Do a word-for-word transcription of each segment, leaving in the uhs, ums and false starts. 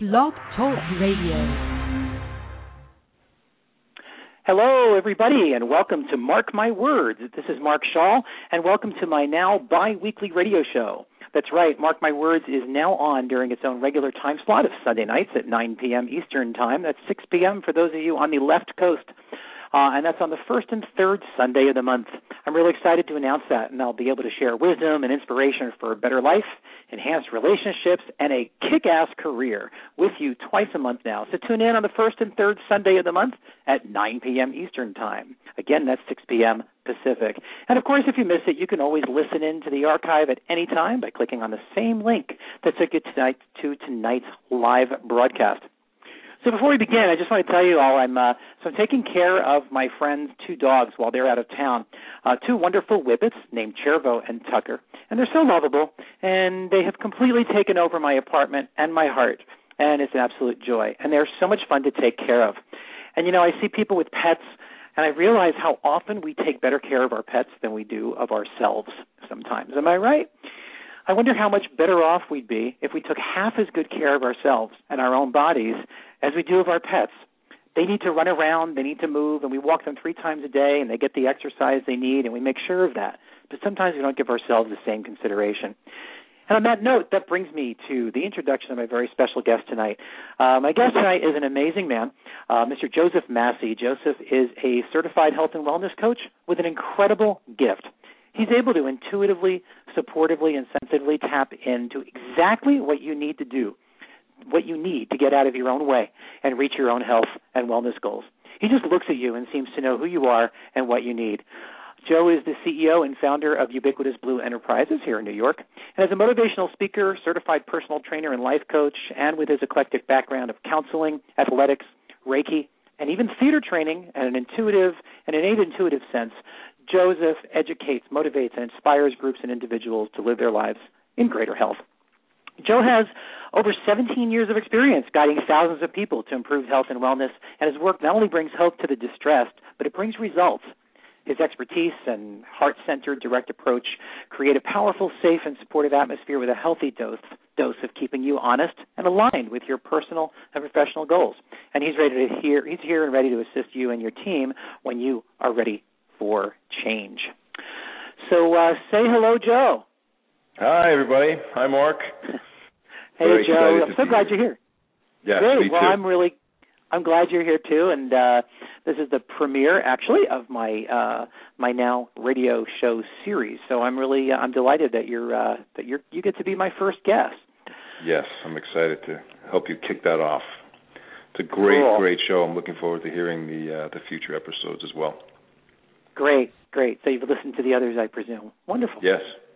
Blog Talk Radio. Hello, everybody, and welcome to Mark My Words. This is Mark Shaw, and welcome to my now bi-weekly radio show. That's right, Mark My Words is now on during its own regular time slot of Sunday nights at nine p.m. Eastern Time. That's six p.m. for those of you on the left coast. Uh, and that's on the first and third Sunday of the month. I'm really excited to announce that, and I'll be able to share wisdom and inspiration for a better life, enhanced relationships, and a kick-ass career with you twice a month now. So tune in on the first and third Sunday of the month at nine p.m. Eastern Time. Again, that's six p.m. Pacific. And, of course, if you miss it, you can always listen in to the archive at any time by clicking on the same link that took you tonight to tonight's live broadcast. So before we begin, I just want to tell you all, I'm uh, so I'm taking care of my friend's two dogs while they're out of town, uh, two wonderful whippets named Chervo and Tucker, and they're so lovable, and they have completely taken over my apartment and my heart, and it's an absolute joy, and they're so much fun to take care of. And, you know, I see people with pets, and I realize how often we take better care of our pets than we do of ourselves sometimes. Am I right? I wonder how much better off we'd be if we took half as good care of ourselves and our own bodies as we do of our pets. They need to run around, they need to move, and we walk them three times a day, and they get the exercise they need, and we make sure of that. But sometimes we don't give ourselves the same consideration. And on that note, that brings me to the introduction of my very special guest tonight. Uh, my guest tonight is an amazing man, uh, Mister Joseph Massey. Joseph is a certified health and wellness coach with an incredible gift. He's able to intuitively, supportively, and sensitively tap into exactly what you need to do, what you need to get out of your own way and reach your own health and wellness goals. He just looks at you and seems to know who you are and what you need. Joe is the C E O and founder of Ubiquitous Blue Enterprises here in New York, and as a motivational speaker, certified personal trainer and life coach, and with his eclectic background of counseling, athletics, Reiki, and even theater training and an intuitive, an innate intuitive sense, Joseph educates, motivates, and inspires groups and individuals to live their lives in greater health. Joe has over seventeen years of experience guiding thousands of people to improve health and wellness, and his work not only brings hope to the distressed, but it brings results. His expertise and heart-centered direct approach create a powerful, safe, and supportive atmosphere with a healthy dose, dose of keeping you honest and aligned with your personal and professional goals. And he's ready to hear, he's here and ready to assist you and your team when you are ready for change. So uh, say hello, Joe. Hi, everybody. Hi, Mark. Hey, Very Joe. I'm so glad you. you're here. Yes, Great. me well, too. I'm really, I'm glad you're here too. And uh, this is the premiere, actually, of my uh, my now radio show series. So I'm really, uh, I'm delighted that you're uh, that you're you get to be my first guest. Yes, I'm excited to help you kick that off. It's a great, cool. great show. I'm looking forward to hearing the uh, the future episodes as well. Great, great. So you've listened to the others, I presume. Wonderful. Yes.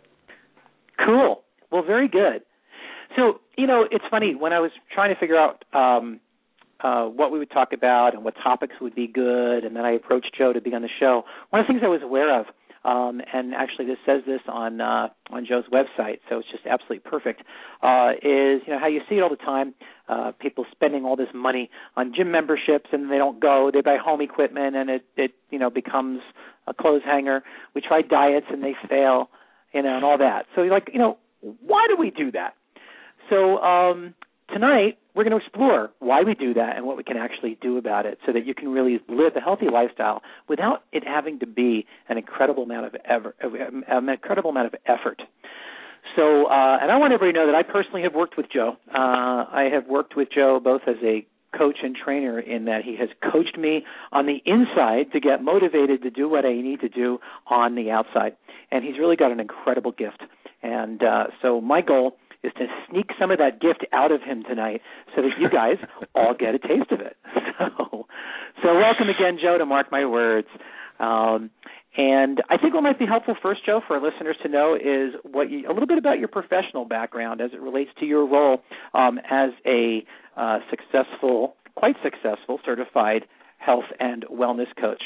Cool. Well, very good. So, you know, it's funny, when I was trying to figure out um, uh, what we would talk about and what topics would be good, and then I approached Joe to be on the show, one of the things I was aware of, um, and actually this says this on uh, on Joe's website, so it's just absolutely perfect, uh, is, you know, how you see it all the time, uh, people spending all this money on gym memberships and they don't go, they buy home equipment and it, it you know, becomes a clothes hanger. We try diets and they fail, you know, and all that. So you're like, you know, why do we do that? So um, tonight we're going to explore why we do that and what we can actually do about it so that you can really live a healthy lifestyle without it having to be an incredible amount of ever, an incredible amount of effort. So, uh, and I want everybody to know that I personally have worked with Joe. Uh, I have worked with Joe both as a coach and trainer in that he has coached me on the inside to get motivated to do what I need to do on the outside. And he's really got an incredible gift. And uh, so my goal is to sneak some of that gift out of him tonight so that you guys all get a taste of it. So, so welcome again, Joe, to Mark My Words. Um, and I think what might be helpful first, Joe, for our listeners to know is what you, a little bit about your professional background as it relates to your role um, as a uh, successful, quite successful, certified health and wellness coach.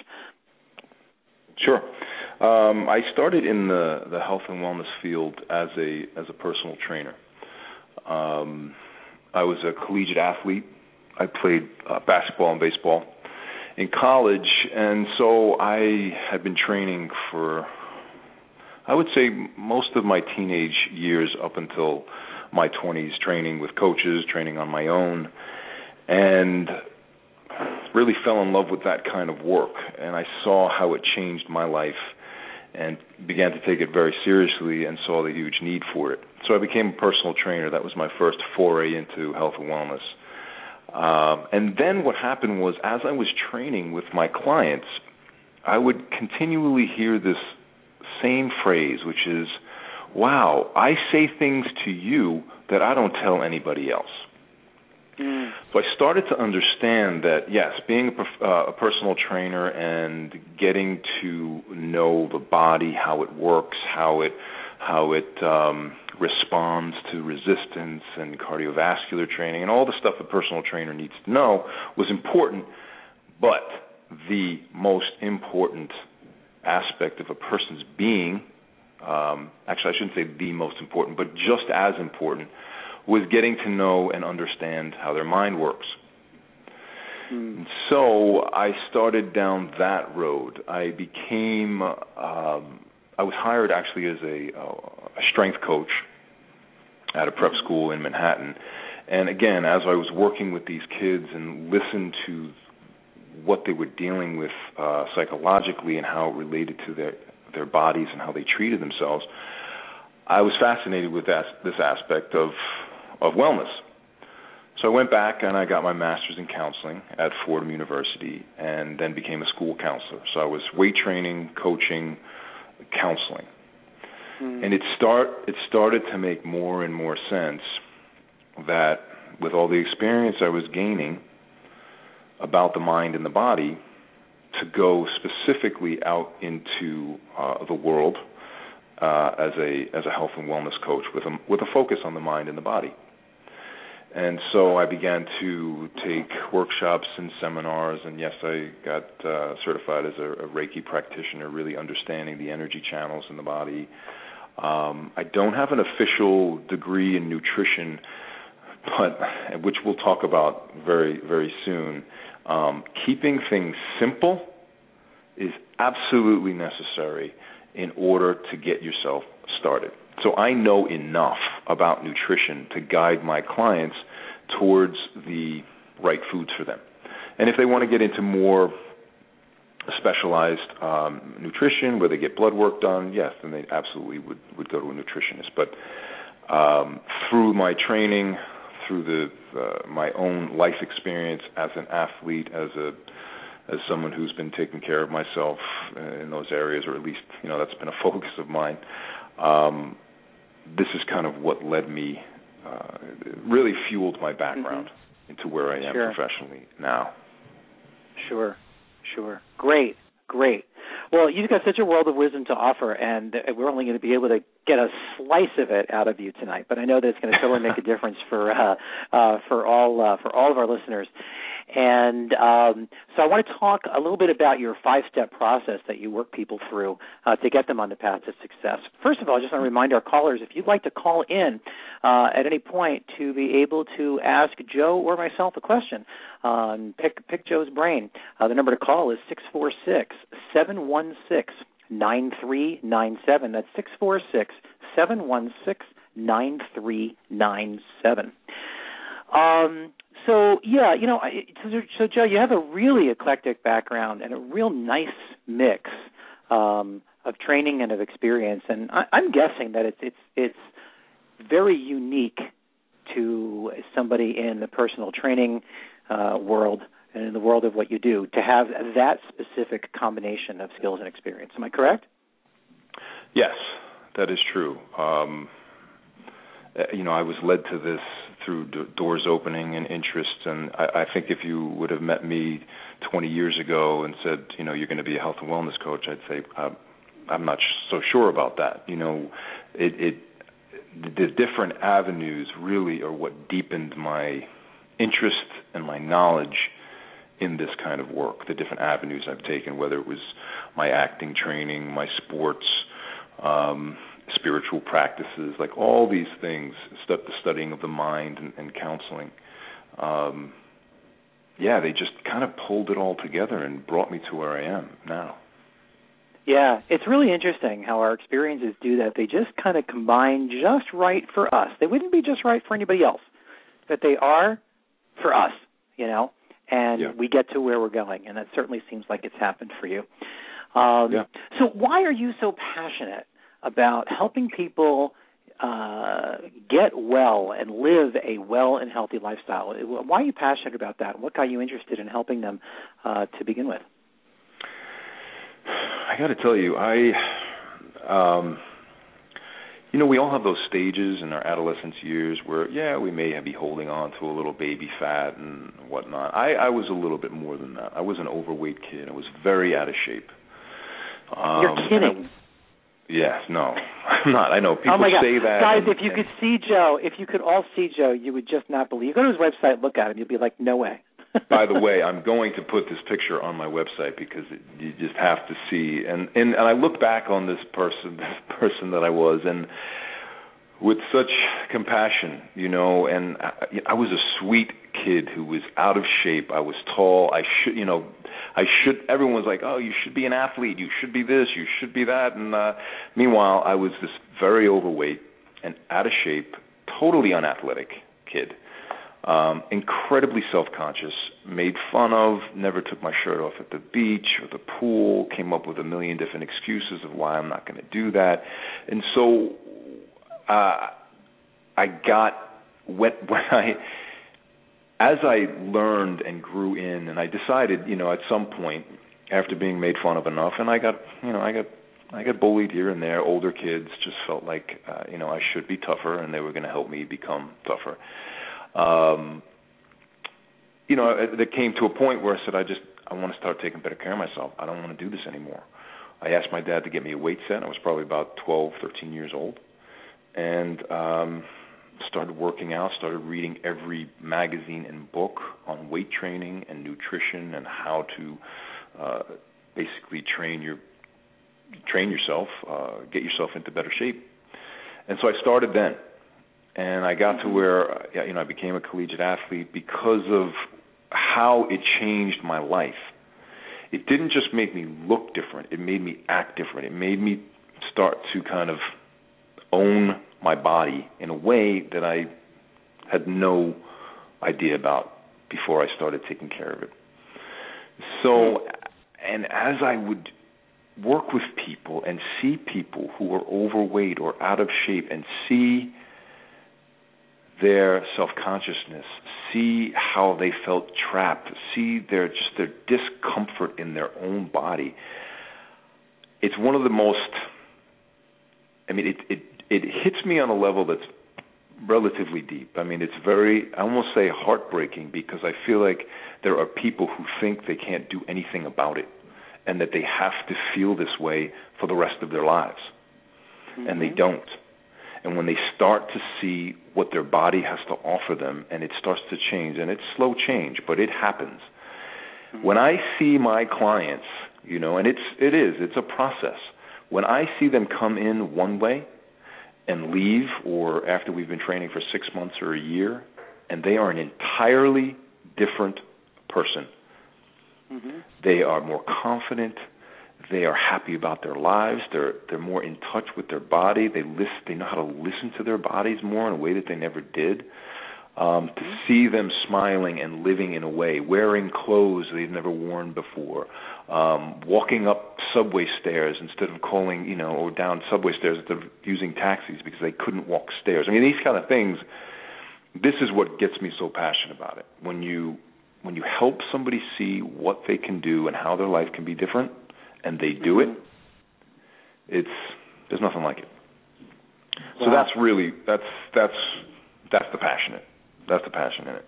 Sure. Um, I started in the, the health and wellness field as a as a personal trainer. Um, I was a collegiate athlete. I played uh, basketball and baseball in college, and so I had been training for, I would say, most of my teenage years up until my twenties training with coaches, training on my own, and really fell in love with that kind of work. And I saw how it changed my life and began to take it very seriously and saw the huge need for it. So I became a personal trainer. That was my first foray into health and wellness. Um, and then what happened was, as I was training with my clients, I would continually hear this same phrase, which is, wow, I say things to you that I don't tell anybody else. Mm. So I started to understand that, yes, being a, prof- uh, a personal trainer and getting to know the body, how it works, how it how it um, responds to resistance and cardiovascular training and all the stuff a personal trainer needs to know was important, but the most important aspect of a person's being, um, actually I shouldn't say the most important, but just as important, was getting to know and understand how their mind works. Mm. So I started down that road. I became, um, I was hired actually as a, a strength coach at a prep school in Manhattan. And again, as I was working with these kids and listened to what they were dealing with uh, psychologically and how it related to their, their bodies and how they treated themselves, I was fascinated with that, this aspect of of wellness. So I went back and I got my master's in counseling at Fordham University and then became a school counselor. So I was weight training, coaching, counseling. Mm. And it start it started to make more and more sense that with all the experience I was gaining about the mind and the body, to go specifically out into uh, the world uh, as a as a health and wellness coach with a, with a focus on the mind and the body. And so I began to take workshops and seminars, and yes, I got uh, certified as a, a Reiki practitioner, really understanding the energy channels in the body. Um, I don't have an official degree in nutrition, but which we'll talk about very, very soon. Um, keeping things simple is absolutely necessary in order to get yourself started. So I know enough about nutrition to guide my clients towards the right foods for them. And if they want to get into more specialized um, nutrition where they get blood work done, yes, then they absolutely would, would go to a nutritionist. But um, through my training, through the uh, my own life experience as an athlete, as a as someone who's been taking care of myself uh, in those areas, or at least, you know, that's been a focus of mine. Um, this is kind of what led me, uh, really fueled my background mm-hmm. into where I am sure. professionally now. Sure, sure. Great, great. Well, you've got such a world of wisdom to offer, and we're only going to be able to get a slice of it out of you tonight. But I know that it's going to totally make a difference for uh, uh, for all uh, for all of our listeners. And um, so I want to talk a little bit about your five-step process that you work people through uh, to get them on the path to success. First of all, I just want to remind our callers, if you'd like to call in uh, at any point to be able to ask Joe or myself a question, um, pick, pick Joe's brain, uh, the number to call is six four six, seven one six, nine three nine seven. That's six four six, seven one six, nine three nine seven. Um, so, yeah, you know, I, so, so, Joe, you have a really eclectic background and a real nice mix um, of training and of experience, and I, I'm guessing that it's it's it's very unique to somebody in the personal training uh, world and in the world of what you do to have that specific combination of skills and experience. Am I correct? Yes, that is true. Um, you know, I was led to this through d- doors opening and interest, and I, I think if you would have met me twenty years ago and said, you know, you're going to be a health and wellness coach, I'd say, uh, I'm not sh- so sure about that. You know, it, it the different avenues really are what deepened my interest and my knowledge in this kind of work, the different avenues I've taken, whether it was my acting training, my sports, um, spiritual practices, like all these things, the studying of the mind and, and counseling. Um, yeah, they just kind of pulled it all together and brought me to where I am now. Yeah, it's really interesting how our experiences do that. They just kind of combine just right for us. They wouldn't be just right for anybody else, but they are for us, you know, and yeah. we get to where we're going, and that certainly seems like it's happened for you. Um, yeah. So why are you so passionate about helping people uh, get well and live a well and healthy lifestyle? Why are you passionate about that? What got you interested in helping them uh, to begin with? I got to tell you, I, um, you know, we all have those stages in our adolescence years where, yeah, we may be holding on to a little baby fat and whatnot. I, I was a little bit more than that. I was an overweight kid. I was very out of shape. Um, You're kidding. Yes, no, I'm not. I know people oh my God. say that. Guys, and, if you and, could see Joe, if you could all see Joe, you would just not believe. Go to his website, look at him. You'll be like, no way. By the way, I'm going to put this picture on my website because it, you just have to see. And, and and I look back on this person, this person that I was, and with such compassion, you know. And I, I was a sweet kid who was out of shape. I was tall. I should, you know, I should. Everyone was like, "Oh, you should be an athlete. You should be this. You should be that." And uh, meanwhile, I was this very overweight and out of shape, totally unathletic kid. Um, incredibly self-conscious, made fun of, never took my shirt off at the beach or the pool, came up with a million different excuses of why I'm not going to do that. And so uh, I got, when, when I, as I learned and grew in, and I decided, you know, at some point, after being made fun of enough, and I got, you know, I got I got bullied here and there. Older kids just felt like, uh, you know, I should be tougher, and they were going to help me become tougher. Um, you know, there came to a point where I said, I just, I want to start taking better care of myself. I don't want to do this anymore. I asked my dad to get me a weight set. I was probably about twelve, thirteen years old, and um, started working out, started reading every magazine and book on weight training and nutrition and how to uh, basically train your train yourself, uh, get yourself into better shape. And so I started then. And I got to where, you know, I became a collegiate athlete because of how it changed my life. It didn't just make me look different. It made me act different. It made me start to kind of own my body in a way that I had no idea about before I started taking care of it. So, and as I would work with people and see people who were overweight or out of shape and see their self-consciousness, see how they felt trapped, see their just their discomfort in their own body. It's one of the most, I mean, it it it hits me on a level that's relatively deep. I mean, it's very, I almost say heartbreaking, because I feel like there are people who think they can't do anything about it and that they have to feel this way for the rest of their lives. Mm-hmm. And they don't. And when they start to see what their body has to offer them, and it starts to change, and it's slow change, but it happens. Mm-hmm. When I see my clients, you know, and it's it is, it's a process. When I see them come in one way and leave, or after we've been training for six months or a year, and they are an entirely different person. Mm-hmm. They are more confident. They are happy about their lives. They're they're more in touch with their body. They listen, they know how to listen to their bodies more in a way that they never did. Um, to see them smiling and living in a way, wearing clothes they've never worn before, um, walking up subway stairs instead of calling, you know, or down subway stairs instead of using taxis because they couldn't walk stairs. I mean, these kind of things. This is what gets me so passionate about it. When you when you help somebody see what they can do and how their life can be different, and they do mm-hmm. it, it's there's nothing like it. Wow. So that's really that's that's that's the passionate. That's the passion in it.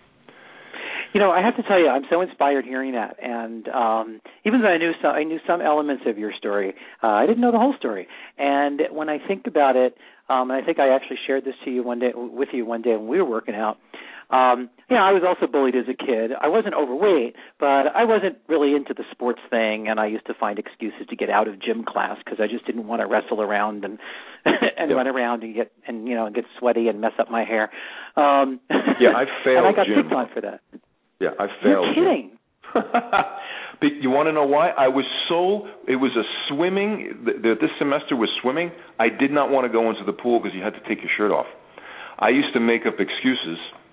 You know, I have to tell you, I'm so inspired hearing that. And um, even though I knew some, I knew some elements of your story, uh, I didn't know the whole story. And when I think about it, um, and I think I actually shared this to you one day with you one day when we were working out. Um, you know, I was also bullied as a kid. I wasn't overweight, but I wasn't really into the sports thing, and I used to find excuses to get out of gym class because I just didn't want to wrestle around and and yep. run around and get and you know get sweaty and mess up my hair. Um, yeah, I failed. And I got gym. picked on for that. Yeah, I failed. You're kidding. But you want to know why? I was so, it was a swimming, th- th- this semester was swimming. I did not want to go into the pool because you had to take your shirt off. I used to make up excuses.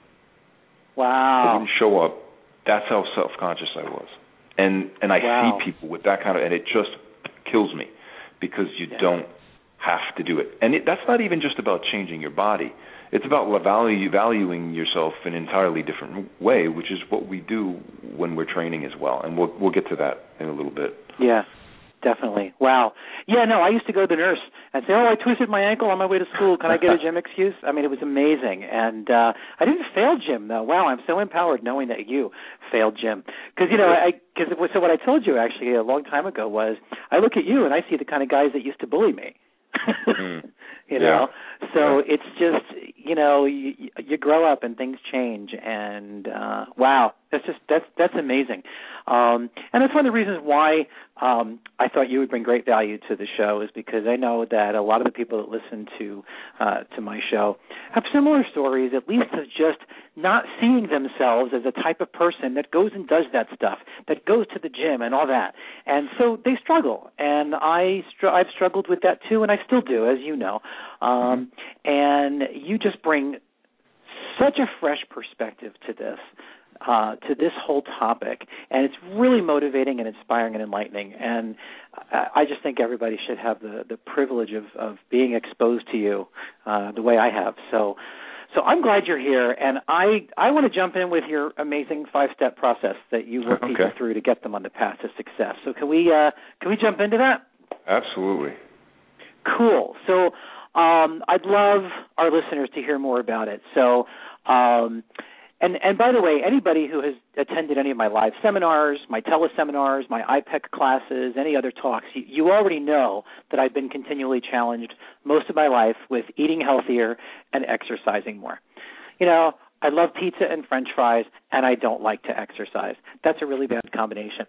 Wow. I didn't show up. That's how self-conscious I was. And and I wow. see people with that kind of, and it just kills me because you yeah. don't have to do it. And it, that's not even just about changing your body. It's about value, valuing yourself in an entirely different way, which is what we do when we're training as well. And we'll we'll get to that in a little bit. Yeah, definitely. Wow. Yeah, no, I used to go to the nurse and say, oh, I twisted my ankle on my way to school. Can I get a gym excuse? I mean, it was amazing. And uh, I didn't fail gym, though. Wow, I'm so empowered knowing that you failed gym. Because, you know, I cause it was, so what I told you actually a long time ago was I look at you and I see the kind of guys that used to bully me. mm. You know, yeah. so yeah. it's just, you know, you, you grow up and things change, and uh, wow, that's just that's that's amazing, um, and that's one of the reasons why um, I thought you would bring great value to the show, is because I know that a lot of the people that listen to uh, to my show have similar stories, at least of just not seeing themselves as a type of person that goes and does that stuff, that goes to the gym and all that, and so they struggle, and I str- I've struggled with that too, and I still do, as you know. Um, and you just bring such a fresh perspective to this, uh, to this whole topic, and it's really motivating and inspiring and enlightening. And I, I just think everybody should have the, the privilege of, of being exposed to you uh, the way I have. So, so I'm glad you're here, and I, I want to jump in with your amazing five-step process that you work okay. people through to get them on the path to success. So can we uh, can we jump into that? Absolutely. Cool. So um, I'd love our listeners to hear more about it. So, um, and and by the way, anybody who has attended any of my live seminars, my teleseminars, my I P E C classes, any other talks, you, you already know that I've been continually challenged most of my life with eating healthier and exercising more. You know, I love pizza and French fries, and I don't like to exercise. That's a really bad combination.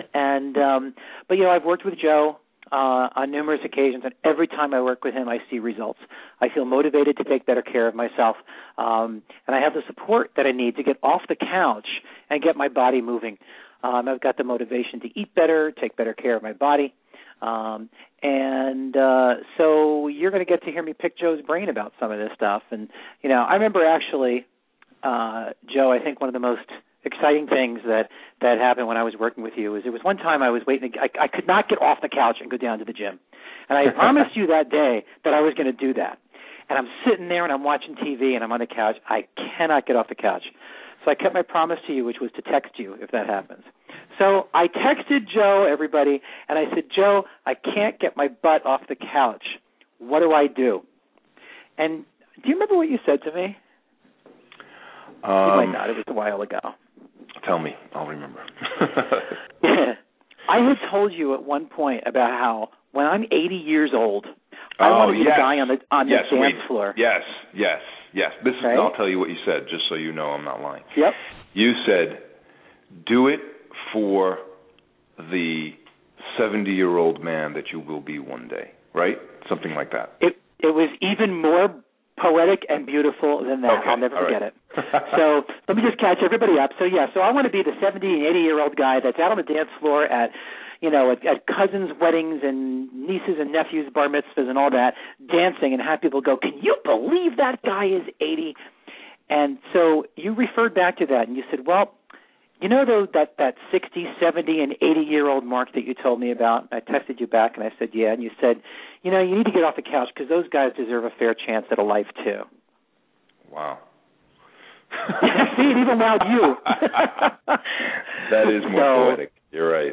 and um, but you know, I've worked with Joe Uh, on numerous occasions, and every time I work with him, I see results. I feel motivated to take better care of myself, um, and I have the support that I need to get off the couch and get my body moving. Um, I've got the motivation to eat better, take better care of my body, um, and uh, so you're going to get to hear me pick Joe's brain about some of this stuff. And, you know, I remember actually, uh, Joe, I think one of the most exciting things that, that happened when I was working with you is there was one time I was waiting. To, I, I could not get off the couch and go down to the gym. And I promised you that day that I was going to do that. And I'm sitting there and I'm watching T V and I'm on the couch. I cannot get off the couch. So I kept my promise to you, which was to text you if that happens. So I texted Joe, everybody, and I said, Joe, I can't get my butt off the couch. What do I do? And do you remember what you said to me? Um, you might not. It was a while ago. Tell me. I'll remember. I had told you at one point about how when I'm eighty years old, I oh, want to be yes. a guy on the on yes, the dance wait. floor. Yes, yes, yes. This is. Right? I'll tell you what you said, just so you know I'm not lying. Yep. You said, "Do it for the seventy-year-old man that you will be one day." Right? Something like that. It it was even more poetic and beautiful than that. Okay. I'll never All forget right. it. So let me just catch everybody up. So, yeah, so I want to be the seventy and eighty-year-old guy that's out on the dance floor at, you know, at, at cousins' weddings and nieces and nephews' bar mitzvahs and all that, dancing and have people go, can you believe that guy is eighty? And so you referred back to that and you said, well, you know, though, that, that sixty, seventy, and eighty-year-old mark that you told me about? I texted you back, and I said, yeah. And you said, you know, you need to get off the couch because those guys deserve a fair chance at a life, too. Wow. See, it even wowed you. That is more so, poetic. You're right.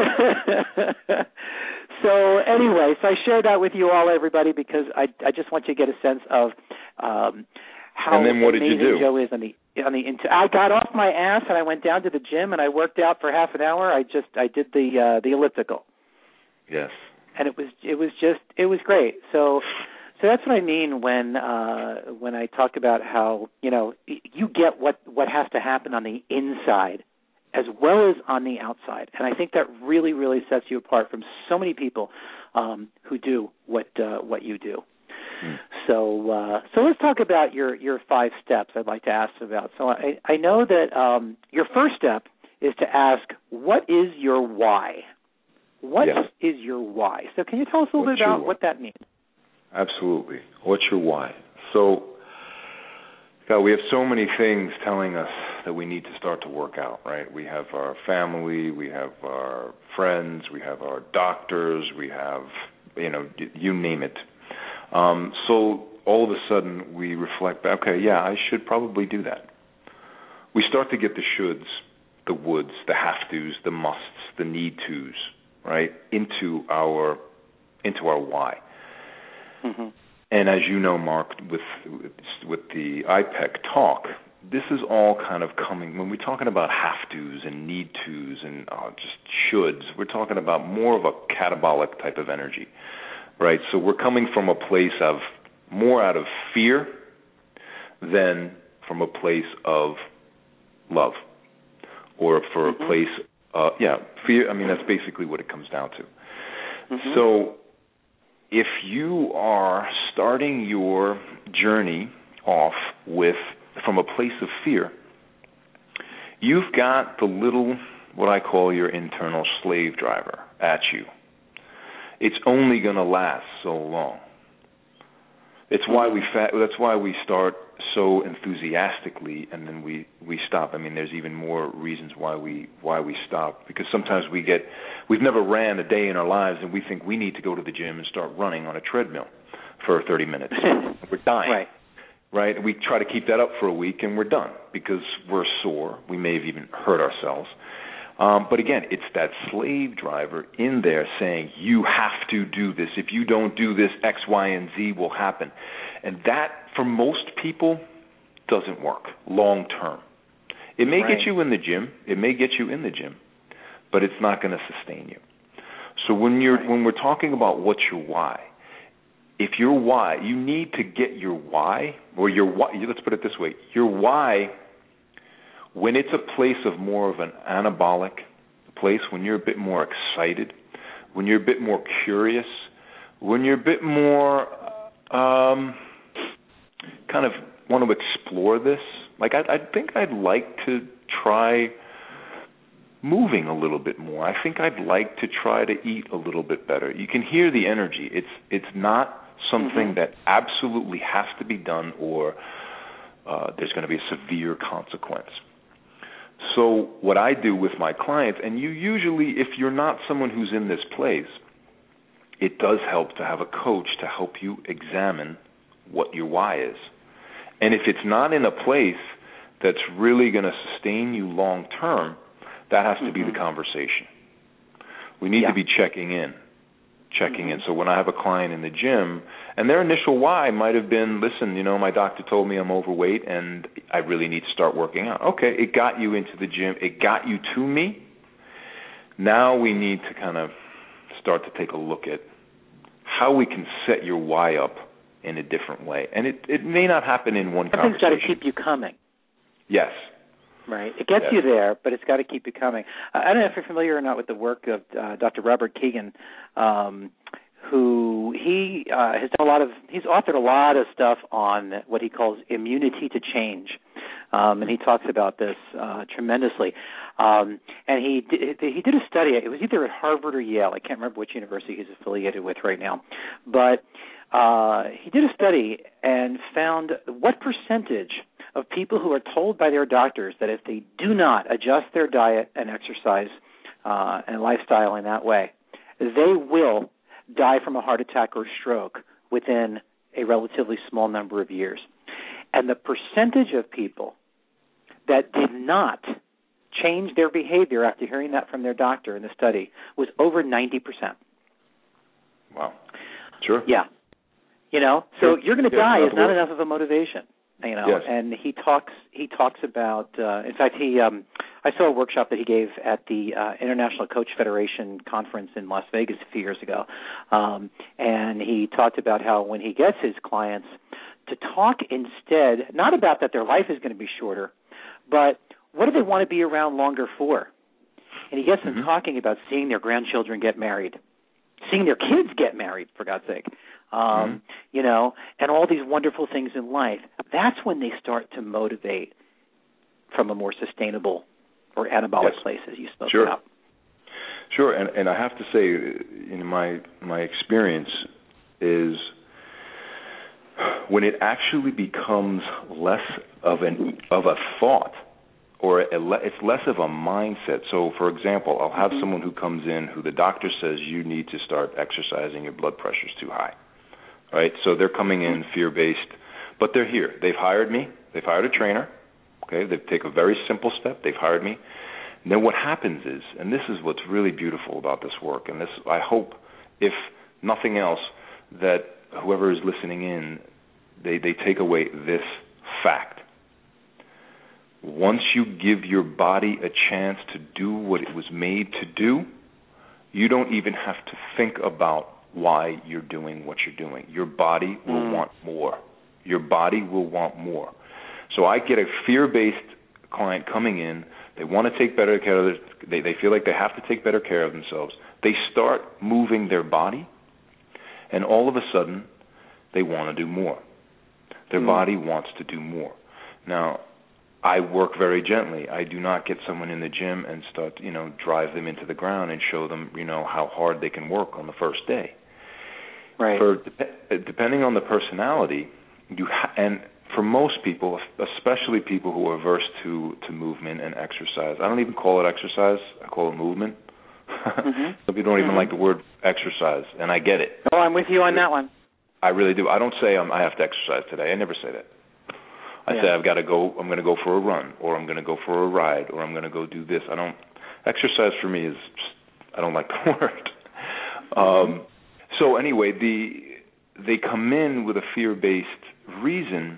So anyway, so I shared that with you all, everybody, because I, I just want you to get a sense of um, how and then what amazing did you do? Joe is on the on the. Into, I got off my ass and I went down to the gym and I worked out for half an hour. I just I did the uh, the elliptical. Yes. And it was it was just it was great. So so that's what I mean when uh, when I talk about how, you know, you get what what has to happen on the inside as well as on the outside, and I think that really really sets you apart from so many people um, who do what uh, what you do. So, uh, so let's talk about your, your five steps I'd like to ask about. So I, I know that um, your first step is to ask, what is your why? What yes. is your why? So can you tell us a little What's bit about your, what that means? Absolutely. What's your why? So, God, we have so many things telling us that we need to start to work out, right? We have our family, we have our friends, we have our doctors, we have, you know, you name it. Um, so all of a sudden we reflect back, okay, yeah, I should probably do that. We start to get the shoulds, the woulds, the have-tos, the musts, the need-tos, right, into our into our why. Mm-hmm. And as you know, Mark, with with the I P E C talk, this is all kind of coming, when we're talking about have-tos and need-tos and uh, just shoulds, we're talking about more of a catabolic type of energy, right? So we're coming from a place of more out of fear than from a place of love, or for mm-hmm. a place, uh, yeah, fear. I mean, that's basically what it comes down to. Mm-hmm. So if you are starting your journey off with from a place of fear, you've got the little, what I call your internal slave driver at you. It's only going to last so long. It's why we fa- that's why we start so enthusiastically and then we, we stop. I mean, there's even more reasons why we why we stop, because sometimes we get we've never ran a day in our lives and we think we need to go to the gym and start running on a treadmill for thirty minutes. We're dying. Right. Right? We try to keep that up for a week and we're done because we're sore. We may have even hurt ourselves. Um, but again, it's that slave driver in there saying, you have to do this. If you don't do this, X, Y, and Z will happen. And that, for most people, doesn't work long term. It may right. get you in the gym. It may get you in the gym, but it's not going to sustain you. So when you're right. when we're talking about what's your why, if your why, you need to get your why, or your why, let's put it this way, your why, when it's a place of more of an anabolic place, when you're a bit more excited, when you're a bit more curious, when you're a bit more um, kind of want to explore this, like I, I think I'd like to try moving a little bit more. I think I'd like to try to eat a little bit better. You can hear the energy. It's it's not something mm-hmm. that absolutely has to be done, or uh, there's going to be a severe consequence. So what I do with my clients, and you usually, if you're not someone who's in this place, it does help to have a coach to help you examine what your why is. And if it's not in a place that's really going to sustain you long term, that has to mm-hmm. be the conversation. We need yeah. to be checking in, checking mm-hmm. in. So when I have a client in the gym, and their initial why might have been, listen, you know, my doctor told me I'm overweight and I really need to start working out. Okay, it got you into the gym. It got you to me. Now we need to kind of start to take a look at how we can set your why up in a different way. And it, it may not happen in one Something's conversation. Something's got to keep you coming. Yes. Right. It gets yes. you there, but it's got to keep you coming. Uh, I don't know if you're familiar or not with the work of uh, Doctor Robert Kegan, um, who he uh, has done a lot of, he's authored a lot of stuff on what he calls immunity to change. Um, and he talks about this uh, tremendously. Um, and he did, he did a study. It was either at Harvard or Yale. I can't remember which university he's affiliated with right now. But uh, he did a study and found what percentage of people who are told by their doctors that if they do not adjust their diet and exercise uh, and lifestyle in that way, they will die from a heart attack or stroke within a relatively small number of years. And the percentage of people that did not change their behavior after hearing that from their doctor in the study was over ninety percent. Wow. Sure. Yeah. You know, so sure. you're going to yeah, die is not work. enough of a motivation. You know, yes. and he talks. He talks about. Uh, in fact, he. Um, I saw a workshop that he gave at the uh, International Coach Federation conference in Las Vegas a few years ago, um, and he talked about how when he gets his clients to talk instead, not about that their life is going to be shorter, but what do they want to be around longer for? And he gets them mm-hmm. talking about seeing their grandchildren get married, seeing their kids get married, for God's sake. Um, mm-hmm. You know, and all these wonderful things in life. That's when they start to motivate from a more sustainable or anabolic yes. place, as you spoke sure. about. Sure, and, and I have to say, in my my experience, is when it actually becomes less of an of a thought, or a le- it's less of a mindset. So, for example, I'll have mm-hmm. someone who comes in who the doctor says you need to start exercising, your blood pressure's too high, right? So they're coming in fear-based, but they're here. They've hired me. They've hired a trainer. Okay, they take a very simple step. They've hired me. And then what happens is, and this is what's really beautiful about this work, and this I hope, if nothing else, that whoever is listening in, they, they take away this fact. Once you give your body a chance to do what it was made to do, you don't even have to think about why you're doing what you're doing. Your body will mm. want more. Your body will want more. So I get a fear-based client coming in. They want to take better care of their, they, they feel like they have to take better care of themselves. They start moving their body, and all of a sudden, they want to do more. Their mm. body wants to do more. Now, I work very gently. I do not get someone in the gym and start, you know, drive them into the ground and show them, you know, how hard they can work on the first day. Right. For depending on the personality, you ha- and for most people, especially people who are averse to, to movement and exercise, I don't even call it exercise. I call it movement. Mm-hmm. Some people don't even mm-hmm. like the word exercise, and I get it. Oh, I'm with you on that one. I really do. I don't say um, I have to exercise today. I never say that. I yeah. say I've got to go. I'm going to go for a run, or I'm going to go for a ride, or I'm going to go do this. I don't. Exercise for me is just, I don't like the word. Um, so anyway, the they come in with a fear-based reason.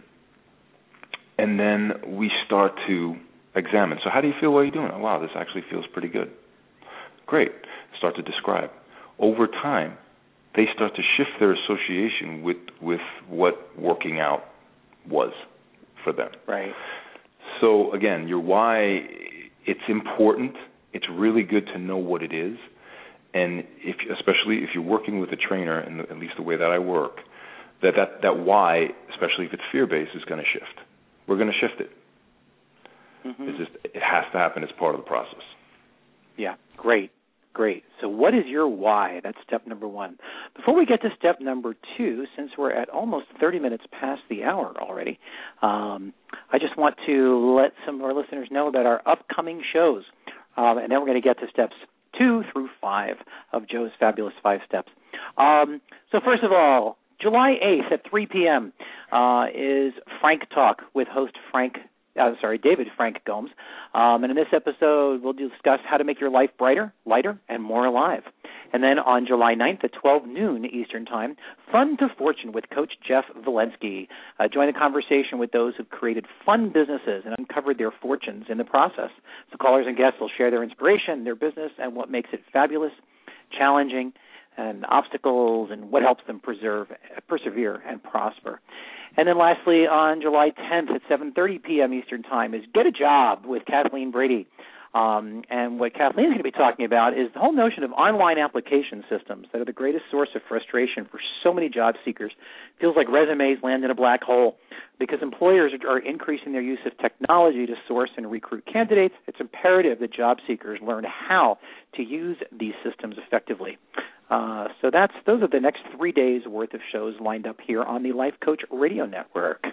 And then we start to examine. So how do you feel while you're doing it? Oh, wow, this actually feels pretty good. Great. Start to describe. Over time, they start to shift their association with, with what working out was for them. Right. So, again, your why, it's important. It's really good to know what it is. And if, especially if you're working with a trainer, and at least the way that I work, that, that, that why, especially if it's fear-based, is going to shift. We're going to shift it. Mm-hmm. It's just, it has to happen as part of the process. Yeah, great, great. So what is your why? That's step number one. Before we get to step number two, since we're at almost thirty minutes past the hour already, um, I just want to let some of our listeners know about our upcoming shows. Um, and then we're going to get to steps two through five of Joe's Fabulous Five Steps. Um, so first of all, July eighth at three p.m. Uh, is Frank Talk with host Frank, uh, sorry, David Frank Gomes. Um, and in this episode, we'll discuss how to make your life brighter, lighter, and more alive. And then on July ninth at twelve noon Eastern Time, Fun to Fortune with Coach Jeff Valensky. Uh, join the conversation with those who've created fun businesses and uncovered their fortunes in the process. So callers and guests will share their inspiration, their business, and what makes it fabulous, challenging, and obstacles, and what helps them preserve, persevere and prosper. And then lastly, on July tenth at seven thirty p.m. Eastern Time is Get a Job with Kathleen Brady. Um, and what Kathleen's going to be talking about is the whole notion of online application systems that are the greatest source of frustration for so many job seekers. It feels like resumes land in a black hole because employers are increasing their use of technology to source and recruit candidates. It's imperative that job seekers learn how to use these systems effectively. Uh, so that's those are the next three days worth of shows lined up here on the Life Coach Radio Network.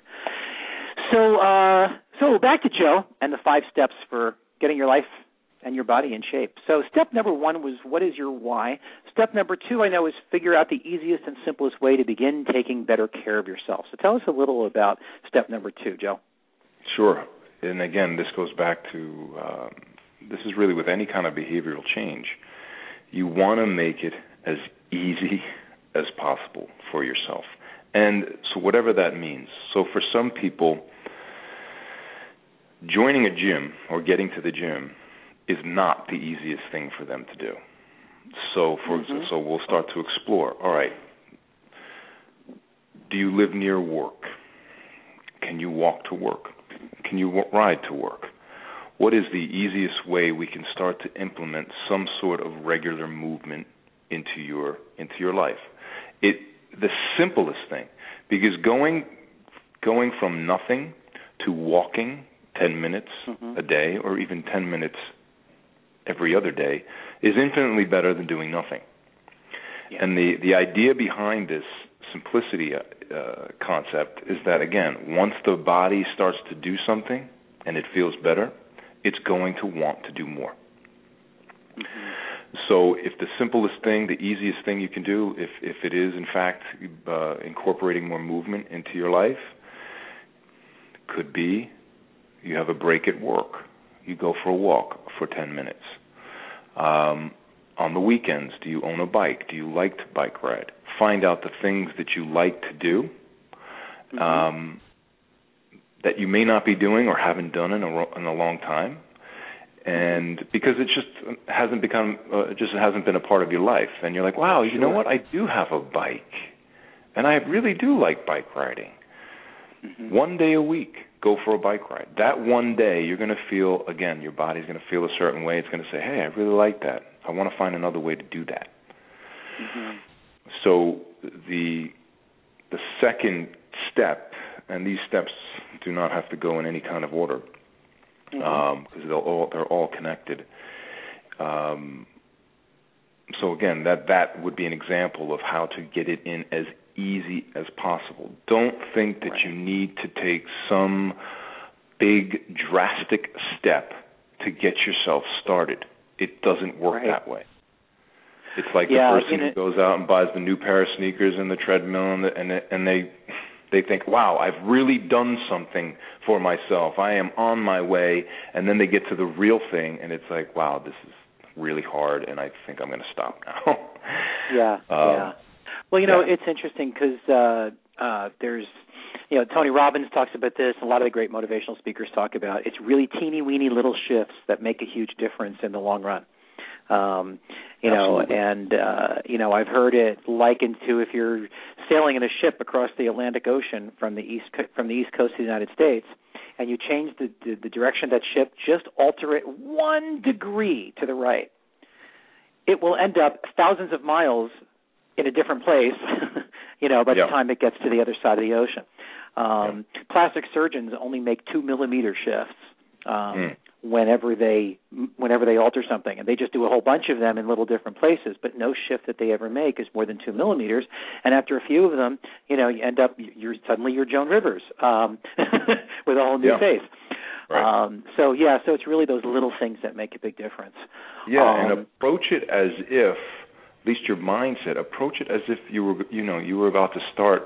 So, uh, so back to Joe and the five steps for getting your life and your body in shape. So step number one was, what is your why? Step number two, I know, is figure out the easiest and simplest way to begin taking better care of yourself. So tell us a little about step number two, Joe. Sure. And again, this goes back to, um, this is really with any kind of behavioral change. You want to make it as easy as possible for yourself. And so whatever that means. So for some people, joining a gym or getting to the gym is not the easiest thing for them to do. So for mm-hmm. so we'll start to explore. All right, do you live near work? Can you walk to work? Can you w- ride to work? What is the easiest way we can start to implement some sort of regular movement into your into your life? It the simplest thing, because going going from nothing to walking ten minutes mm-hmm. a day, or even ten minutes every other day, is infinitely better than doing nothing. Yeah. And the, the idea behind this simplicity uh, concept is that, again, once the body starts to do something and it feels better, it's going to want to do more. Mm-hmm. So if the simplest thing, the easiest thing you can do, if, if it is, in fact, uh, incorporating more movement into your life, could be you have a break at work. You go for a walk for ten minutes. Um, on the weekends, do you own a bike? Do you like to bike ride? Find out the things that you like to do mm-hmm. um, that you may not be doing or haven't done in a, in a long time. And because it just hasn't become, uh, it just hasn't been a part of your life. And you're like, wow, you sure. know what? I do have a bike. And I really do like bike riding. Mm-hmm. One day a week, go for a bike ride. That one day, you're going to feel, again, your body's going to feel a certain way. It's going to say, hey, I really like that. I want to find another way to do that. Mm-hmm. So the the second step, and these steps do not have to go in any kind of order, because mm-hmm. um, they'll all, they're all connected. Um, so again, that that would be an example of how to get it in as easy as possible. Don't think that right. you need to take some big, drastic step to get yourself started. It doesn't work right. that way. It's like yeah, the person who goes out and buys the new pair of sneakers and the treadmill, and the, and, the, and they they think, wow, I've really done something for myself. I am on my way. And then they get to the real thing, and it's like, wow, this is really hard, and I think I'm going to stop now. yeah, um, yeah. Well, you know, yeah. it's interesting because uh, uh, there's, you know, Tony Robbins talks about this. A lot of the great motivational speakers talk about it's really teeny-weeny little shifts that make a huge difference in the long run. Um, you Absolutely. know, and, uh, you know, I've heard it likened to if you're sailing in a ship across the Atlantic Ocean from the east co- from the east coast of the United States, and you change the, the, the direction of that ship, just alter it one degree to the right. It will end up thousands of miles in a different place, you know, by yeah. the time it gets to the other side of the ocean. Um, yeah. Plastic surgeons only make two millimeter shifts. Um, mm. Whenever they whenever they alter something, and they just do a whole bunch of them in little different places, but no shift that they ever make is more than two millimeters. And after a few of them, you know, you end up you're suddenly you're Joan Rivers um, with a whole new yeah. face. Right. Um, so yeah, so it's really those little things that make a big difference. Yeah, um, and approach it as if, at least your mindset, approach it as if you were you know you were about to start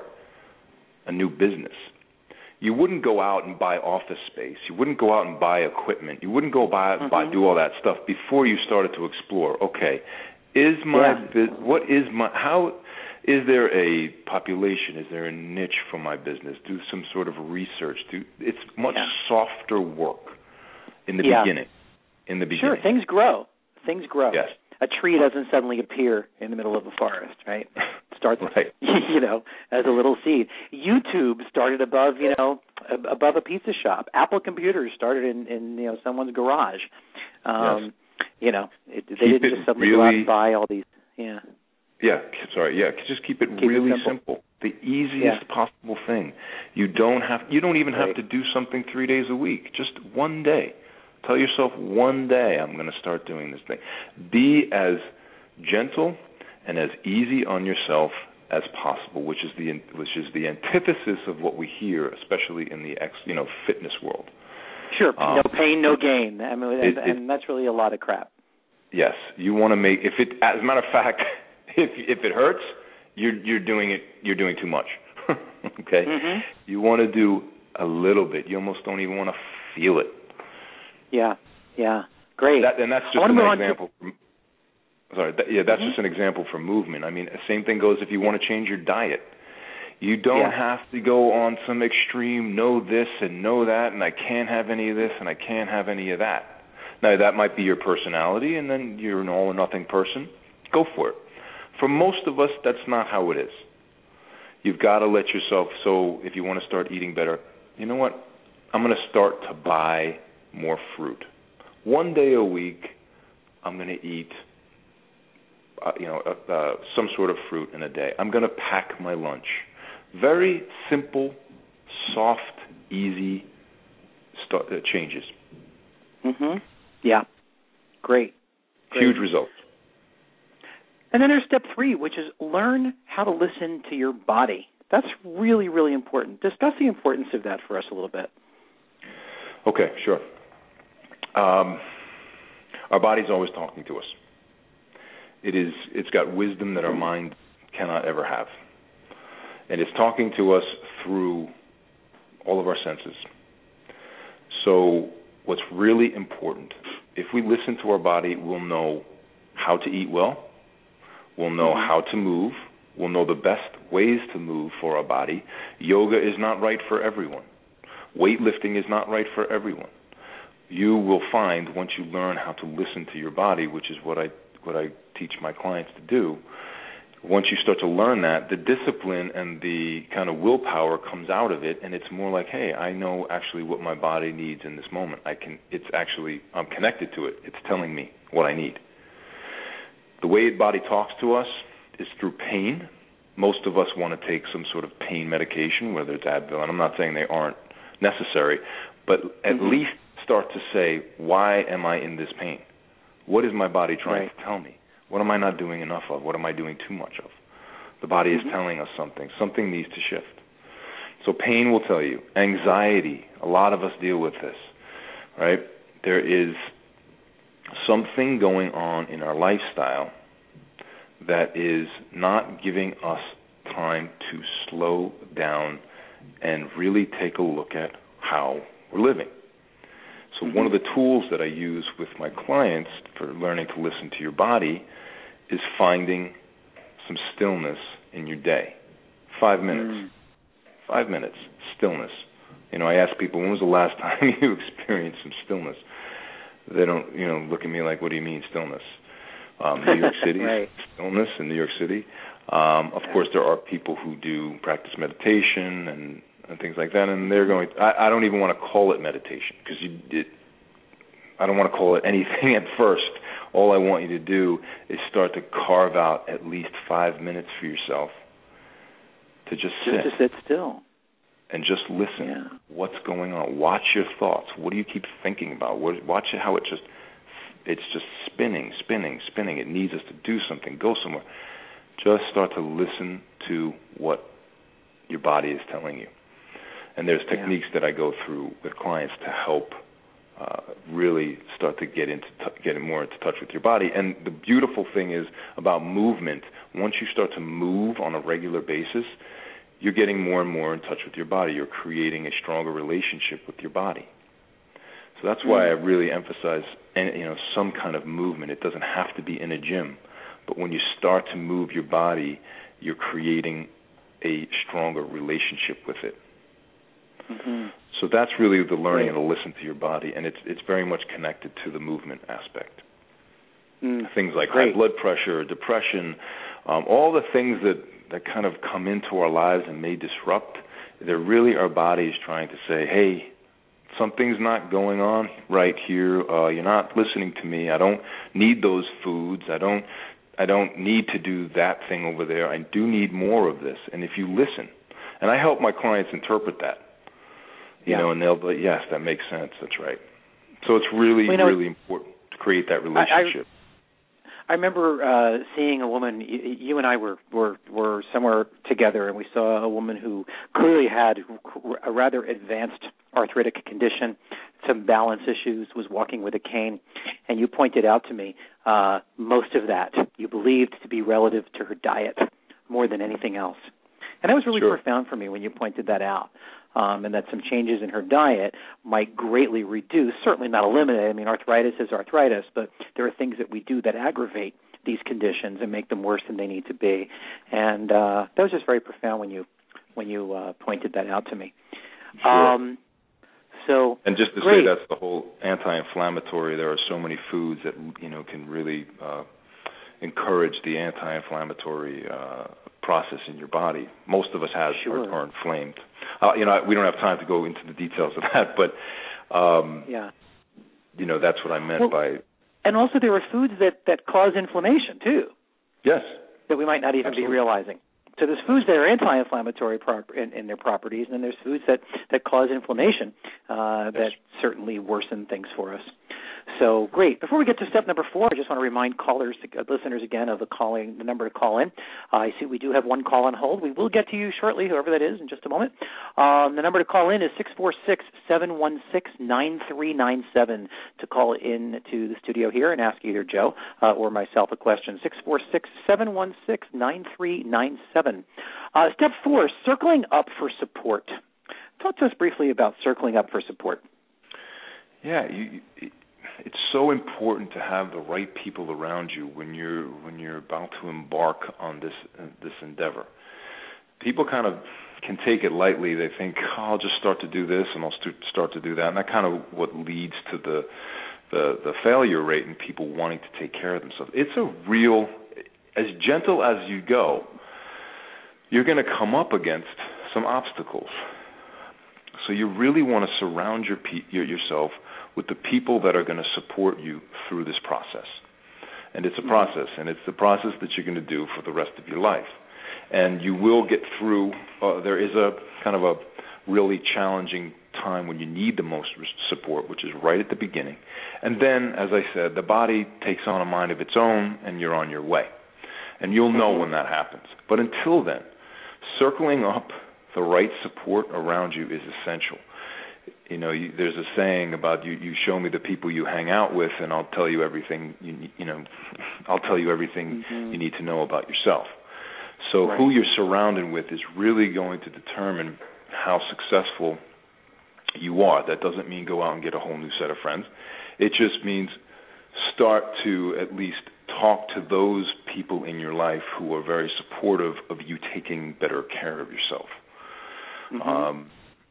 a new business. You wouldn't go out and buy office space. You wouldn't go out and buy equipment. You wouldn't go buy, mm-hmm. buy do all that stuff before you started to explore. Okay, is my yeah. what is my how is there a population? Is there a niche for my business? Do some sort of research. Do it's much yeah. softer work in the yeah. beginning. In the beginning, sure, things grow. Things grow. Yes. A tree doesn't suddenly appear in the middle of a forest, right? It starts, right. you know, as a little seed. YouTube started above, you know, above a pizza shop. Apple computers started in, in you know, someone's garage. Um, yes. You know, it, they keep didn't just suddenly really, go out and buy all these. Yeah. Yeah. Sorry. Yeah. Just keep it keep really it simple. simple. The easiest yeah. possible thing. You don't have. You don't even right. have to do something three days a week. Just one day. Tell yourself one day I'm going to start doing this thing. Be as gentle and as easy on yourself as possible, which is the which is the antithesis of what we hear, especially in the ex, you know fitness world. Sure, um, no pain, no gain. I mean, it, and, it, and that's really a lot of crap. Yes, you want to make if it. As a matter of fact, if if it hurts, you're you're doing it. You're doing too much. Okay, mm-hmm. You want to do a little bit. You almost don't even want to feel it. Yeah, yeah, great. That, and that's just an example. To... Sorry, that, yeah, that's mm-hmm. just an example for movement. I mean, the same thing goes if you want to change your diet. You don't yeah. have to go on some extreme, no this and no that, and I can't have any of this and I can't have any of that. Now, that might be your personality, and then you're an all-or-nothing person. Go for it. For most of us, that's not how it is. You've got to let yourself, so if you want to start eating better, you know what? I'm going to start to buy more fruit. One day a week, I'm going to eat, uh, you know, uh, uh, some sort of fruit in a day. I'm going to pack my lunch. Very simple, soft, easy start, uh, changes. Mm-hmm. Yeah. Great. Great. Huge results. And then there's step three, which is learn how to listen to your body. That's really, really important. Discuss the importance of that for us a little bit. Okay, sure. Um, our body's always talking to us. It is, it's got wisdom that our mind cannot ever have. And it's talking to us through all of our senses. So what's really important, if we listen to our body, we'll know how to eat well, we'll know how to move, we'll know the best ways to move for our body. Yoga is not right for everyone. Weightlifting is not right for everyone. You will find, once you learn how to listen to your body, which is what I what I teach my clients to do, once you start to learn that, the discipline and the kind of willpower comes out of it, and it's more like, hey, I know actually what my body needs in this moment. I can. It's actually, I'm connected to it. It's telling me what I need. The way the body talks to us is through pain. Most of us want to take some sort of pain medication, whether it's Advil, and I'm not saying they aren't necessary, but at mm-hmm. least start to say, why am I in this pain? What is my body trying right. to tell me? What am I not doing enough of? What am I doing too much of? The body mm-hmm. is telling us something. Something needs to shift. So pain will tell you. Anxiety, a lot of us deal with this, right? There is something going on in our lifestyle that is not giving us time to slow down and really take a look at how we're living. So mm-hmm. one of the tools that I use with my clients for learning to listen to your body is finding some stillness in your day. Five minutes. Mm. Five minutes, stillness. You know, I ask people, when was the last time you experienced some stillness? They don't, you know, look at me like, what do you mean stillness? Um, New York City, right. stillness in New York City. Um, of yeah. course, there are people who do practice meditation and and things like that, and they're going, I, I don't even want to call it meditation, because you it, I don't want to call it anything at first. All I want you to do is start to carve out at least five minutes for yourself to just sit. Just to sit still. And just listen. Yeah. What's going on? Watch your thoughts. What do you keep thinking about? Watch it how it just, it's just spinning, spinning, spinning. It needs us to do something, go somewhere. Just start to listen to what your body is telling you. And there's techniques yeah. that I go through with clients to help uh, really start to get into t- get more into touch with your body. And the beautiful thing is about movement. Once you start to move on a regular basis, you're getting more and more in touch with your body. You're creating a stronger relationship with your body. So that's why I really emphasize, you know, some kind of movement. It doesn't have to be in a gym, but when you start to move your body, you're creating a stronger relationship with it. Mm-hmm. So that's really the learning and to listen to your body, and it's it's very much connected to the movement aspect. Mm. Things like Great. high blood pressure, depression, um, all the things that, that kind of come into our lives and may disrupt, they're really our bodies trying to say, hey, something's not going on right here. Uh, you're not listening to me. I don't need those foods. I don't I don't need to do that thing over there. I do need more of this. And if you listen, and I help my clients interpret that. You yeah. know, and they'll be like, yes, that makes sense. That's right. So it's really, well, you know, really important to create that relationship. I, I, I remember uh, seeing a woman. You, you and I were, were were somewhere together, and we saw a woman who clearly had a rather advanced arthritic condition, some balance issues, was walking with a cane, and you pointed out to me uh, most of that you believed to be relative to her diet more than anything else. And that was really sure. profound for me when you pointed that out. Um, and that some changes in her diet might greatly reduce, certainly not eliminate. I mean, arthritis is arthritis, but there are things that we do that aggravate these conditions and make them worse than they need to be. And uh, that was just very profound when you when you uh, pointed that out to me. Sure. Um, so and just to great. say, that's the whole anti-inflammatory. There are so many foods that you know can really uh, encourage the anti-inflammatory uh, process in your body. Most of us has sure. are, are inflamed. Uh, you know, we don't have time to go into the details of that, but um, yeah, you know, that's what I meant well, by. And also, there are foods that, that cause inflammation too. Yes. That we might not even Absolutely. be realizing. So there's foods that are anti-inflammatory prop- in, in their properties, and then there's foods that, that cause inflammation uh, that certainly worsen things for us. So great. Before we get to step number four, I just want to remind callers, uh, listeners again, of the calling, the number to call in. Uh, I see we do have one call on hold. We will get to you shortly, whoever that is, in just a moment. Um, the number to call in is six four six, seven one six, nine three nine seven to call in to the studio here and ask either Joe uh, or myself a question. six four six, seven one six, nine three nine seven. Uh, step four, circling up for support. Talk to us briefly about circling up for support. Yeah, you, you it's so important to have the right people around you when you're when you're about to embark on this uh, this endeavor. People kind of can take it lightly. They think, oh, I'll just start to do this and I'll st- start to do that, and that kind of what leads to the, the the failure rate in people wanting to take care of themselves. It's a real, as gentle as you go, you're going to come up against some obstacles. So you really want to surround your, your yourself with the people that are going to support you through this process. And it's a process, and it's the process that you're going to do for the rest of your life. And you will get through, uh, there is a kind of a really challenging time when you need the most support, which is right at the beginning. And then, as I said, the body takes on a mind of its own, and you're on your way. And you'll know when that happens. But until then, circling up the right support around you is essential. You know, you, there's a saying about you, you show me the people you hang out with, and I'll tell you everything. You, you know, I'll tell you everything mm-hmm. you need to know about yourself. So, right. Who you're surrounded with is really going to determine how successful you are. That doesn't mean go out and get a whole new set of friends. It just means start to at least talk to those people in your life who are very supportive of you taking better care of yourself. Mm-hmm. Um,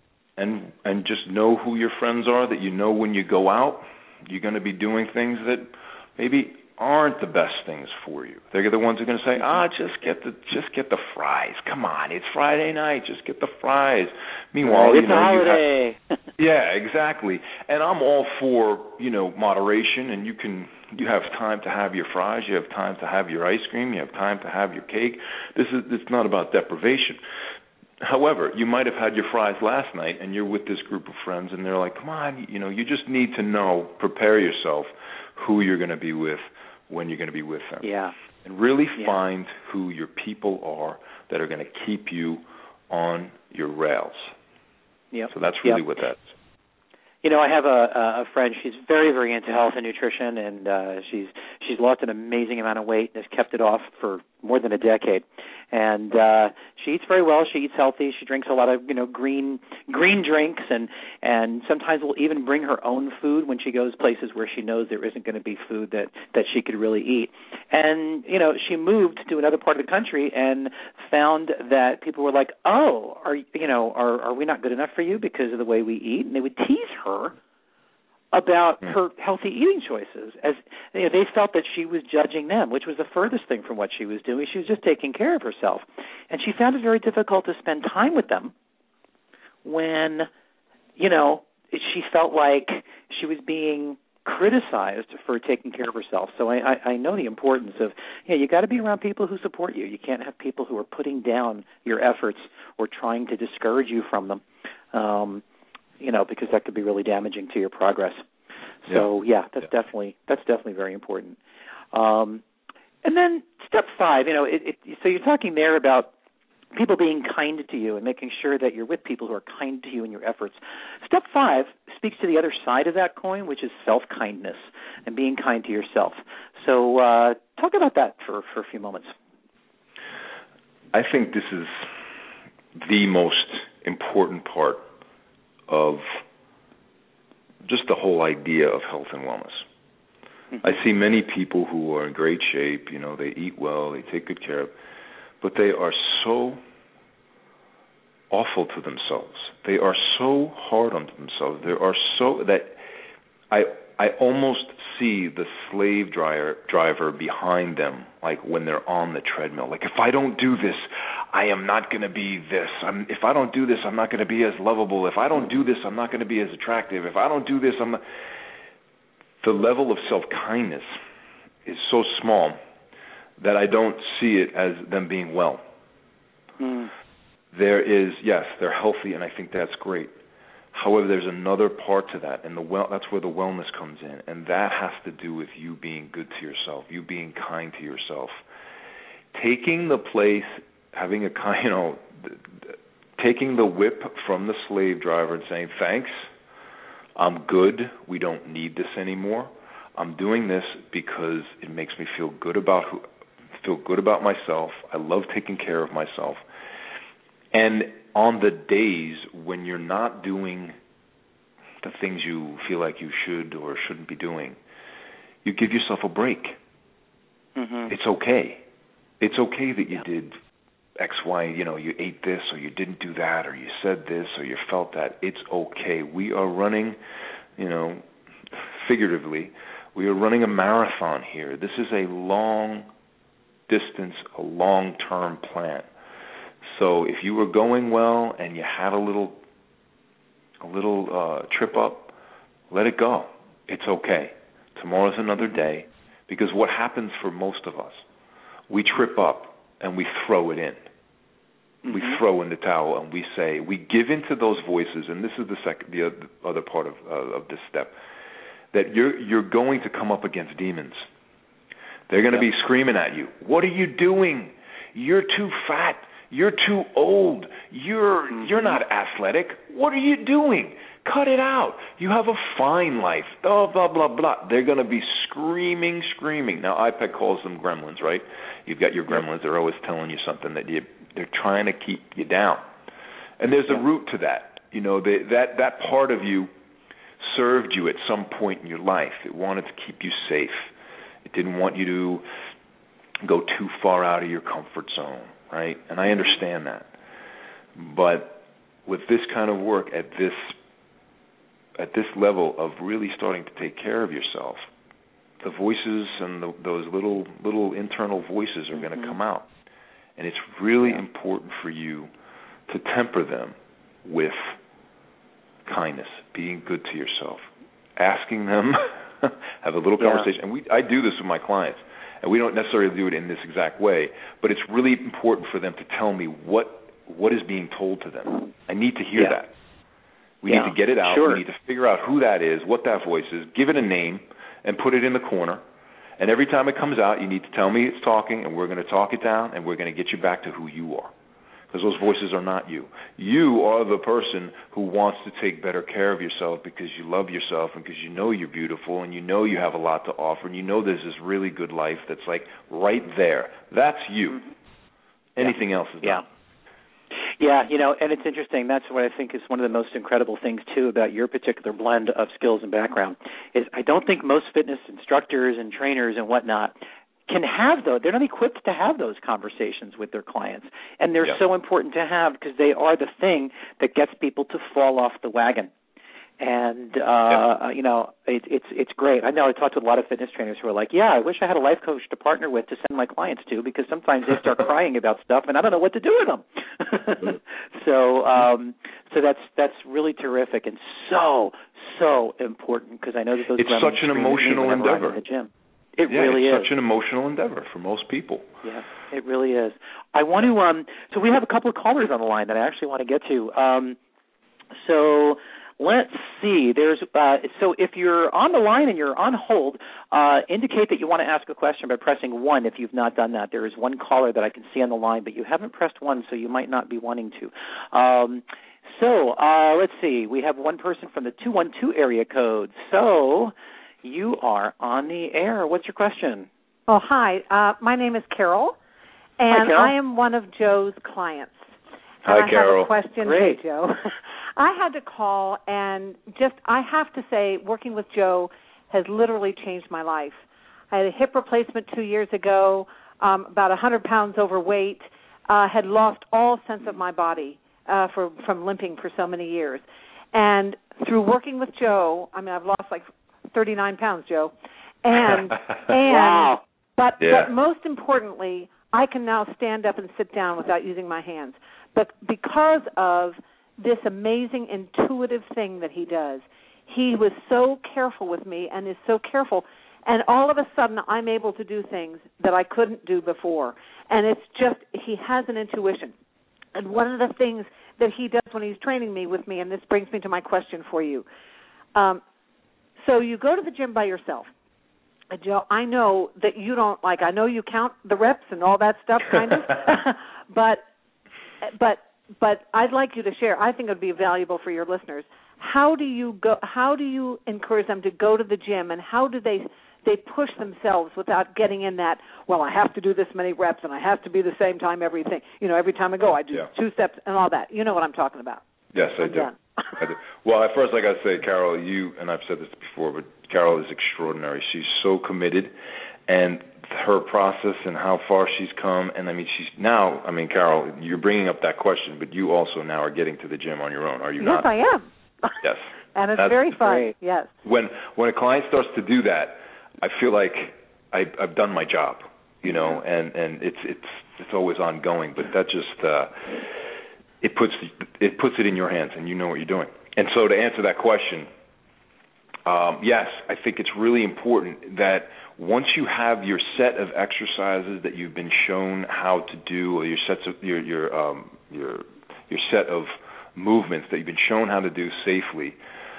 and and just know who your friends are, that you know when you go out, you're going to be doing things that maybe aren't the best things for you. They're the ones who are going to say, ah, just get the just get the fries. Come on, it's Friday night, just get the fries. Meanwhile, right, you know, it's a holiday. You have, yeah, exactly. And I'm all for, you know, moderation, and you can you have time to have your fries, you have time to have your ice cream, you have time to have your cake. This is it's not about deprivation. However, you might have had your fries last night, and you're with this group of friends, and they're like, come on, you know, you just need to know, prepare yourself who you're going to be with when you're going to be with them. Yeah. And really yeah. find who your people are that are going to keep you on your rails. Yep. So that's really yep. what that's. You know, I have a, a friend. She's very, very into health and nutrition, and uh, she's she's lost an amazing amount of weight and has kept it off for more than a decade. And uh, she eats very well. She eats healthy. She drinks a lot of, you know, green green drinks, and and sometimes will even bring her own food when she goes places where she knows there isn't going to be food that, that she could really eat. And, you know, she moved to another part of the country and found that people were like, oh, are you know, are are we not good enough for you because of the way we eat? And they would tease her about her healthy eating choices, as you know, they felt that she was judging them, which was the furthest thing from what she was doing. She was just taking care of herself, and she found it very difficult to spend time with them when, you know, she felt like she was being criticized for taking care of herself. So I, I, I know the importance of, you know, you got to be around people who support you. You can't have people who are putting down your efforts or trying to discourage you from them. Um, you know, because that could be really damaging to your progress. So, yeah, yeah that's yeah. definitely that's definitely very important. Um, and then step five, you know, it, it, so you're talking there about people being kind to you and making sure that you're with people who are kind to you in your efforts. Step five speaks to the other side of that coin, which is self-kindness and being kind to yourself. So uh, talk about that for, for a few moments. I think this is the most important part of just the whole idea of health and wellness. Mm-hmm. I see many people who are in great shape, you know, they eat well, they take good care of, but they are so awful to themselves. They are so hard on themselves. They are so that I I almost see the slave driver driver behind them, like when they're on the treadmill. Like, if I don't do this, I am not going to be this. I'm, if I don't do this, I'm not going to be as lovable. If I don't do this, I'm not going to be as attractive. If I don't do this, I'm not... The level of self-kindness is so small that I don't see it as them being well. Mm. There is, yes, they're healthy, and I think that's great. However, there's another part to that, and the well, that's where the wellness comes in, and that has to do with you being good to yourself, you being kind to yourself. Taking the place, having a kind, you know, taking the whip from the slave driver and saying, thanks, I'm good, we don't need this anymore. I'm doing this because it makes me feel good about who, feel good about myself. I love taking care of myself. And on the days when you're not doing the things you feel like you should or shouldn't be doing, you give yourself a break. Mm-hmm. It's okay. It's okay that you yeah. did X, Y, you know, you ate this or you didn't do that or you said this or you felt that. It's okay. We are running, you know, figuratively, we are running a marathon here. This is a long distance, a long-term plan. So if you were going well and you had a little a little uh, trip up, let it go. It's okay. Tomorrow's another day, because what happens for most of us, we trip up and we throw it in. Mm-hmm. We throw in the towel and we say, we give into those voices, and this is the second, the other part of uh, of this step, that you're you're going to come up against demons. They're going to yep. be screaming at you. What are you doing? You're too fat. You're too old. You're mm-hmm. you're not athletic. What are you doing? Cut it out. You have a fine life. Blah, blah, blah, blah. They're going to be screaming, screaming. Now, I P E C calls them gremlins, right? You've got your gremlins. They're always telling you something that you, they're trying to keep you down. And there's a root to that. You know, they, that, that part of you served you at some point in your life. It wanted to keep you safe. It didn't want you to go too far out of your comfort zone, right? And I understand that. But with this kind of work at this at this level of really starting to take care of yourself, the voices and the, those little little internal voices are mm-hmm. going to come out. And it's really yeah. important for you to temper them with kindness, being good to yourself, asking them, have a little yeah. conversation. And we, I do this with my clients, and we don't necessarily do it in this exact way, but it's really important for them to tell me what what is being told to them. I need to hear yeah. that. We yeah. need to get it out. Sure. We need to figure out who that is, what that voice is, give it a name, and put it in the corner. And every time it comes out, you need to tell me it's talking, and we're going to talk it down, and we're going to get you back to who you are. Because those voices are not you. You are the person who wants to take better care of yourself because you love yourself and because you know you're beautiful and you know you have a lot to offer and you know there's this really good life that's like right there. That's you. Anything yeah. else is yeah. not. Yeah, you know, and it's interesting. That's what I think is one of the most incredible things, too, about your particular blend of skills and background, is I don't think most fitness instructors and trainers and whatnot can have those. They're not equipped to have those conversations with their clients. And they're yeah. so important to have because they are the thing that gets people to fall off the wagon. And, uh, yeah. you know, it, it's it's great. I know I talked to a lot of fitness trainers who are like, yeah, I wish I had a life coach to partner with to send my clients to because sometimes they start crying about stuff and I don't know what to do with them. so um, so that's that's really terrific and so, so important because I know that those It's such an emotional endeavor. I'm in the gym. It yeah, really it's is. such an emotional endeavor for most people. Yeah, it really is. I want to, um, so we have a couple of callers on the line that I actually want to get to. Um, so let's see. There's uh, so if you're on the line and you're on hold, uh, indicate that you want to ask a question by pressing one if you've not done that. There is one caller that I can see on the line, but you haven't pressed one, so you might not be wanting to. Um, so uh, let's see. We have one person from the two one two area code. So you are on the air. What's your question? Oh, hi. Uh, my name is Carol, and hi, Carol. I am one of Joe's clients. Hi, and I Carol. have a question Great. for Joe. I had to call, and just I have to say, working with Joe has literally changed my life. I had a hip replacement two years ago, um, about one hundred pounds overweight, uh, had lost all sense of my body uh, for, from limping for so many years. And through working with Joe, I mean, I've lost like thirty-nine pounds, Joe. And, and wow. but, yeah. but most importantly, I can now stand up and sit down without using my hands. But because of this amazing intuitive thing that he does, he was so careful with me and is so careful. And all of a sudden, I'm able to do things that I couldn't do before. And it's just, he has an intuition. And one of the things that he does when he's training me with me, and this brings me to my question for you. Um, so you go to the gym by yourself. Uh, Joe, I know that you don't, like, I know you count the reps and all that stuff, kind of, but but but I'd like you to share. I think it would be valuable for your listeners. How do you go? How do you encourage them to go to the gym, and how do they they push themselves without getting in that? Well, I have to do this many reps, and I have to be the same time everything. You know, every time I go, I do yeah. two steps and all that. You know what I'm talking about? Yes, I do. I do. Well, at first, like I say, Carol, you and I've said this before, but Carol is extraordinary. She's so committed, and her process and how far she's come, and I mean, she's now. I mean, Carol, you're bringing up that question, but you also now are getting to the gym on your own, are you yes, not? Yes, I am. Yes. And it's That's very fun. great. Yes. When when a client starts to do that, I feel like I, I've done my job, you know, and, and it's it's it's always ongoing. But that just uh, it puts it puts it in your hands, and you know what you're doing. And so to answer that question, um, yes, I think it's really important that once you have your set of exercises that you've been shown how to do, or your sets of your your um, your your set of movements that you've been shown how to do safely,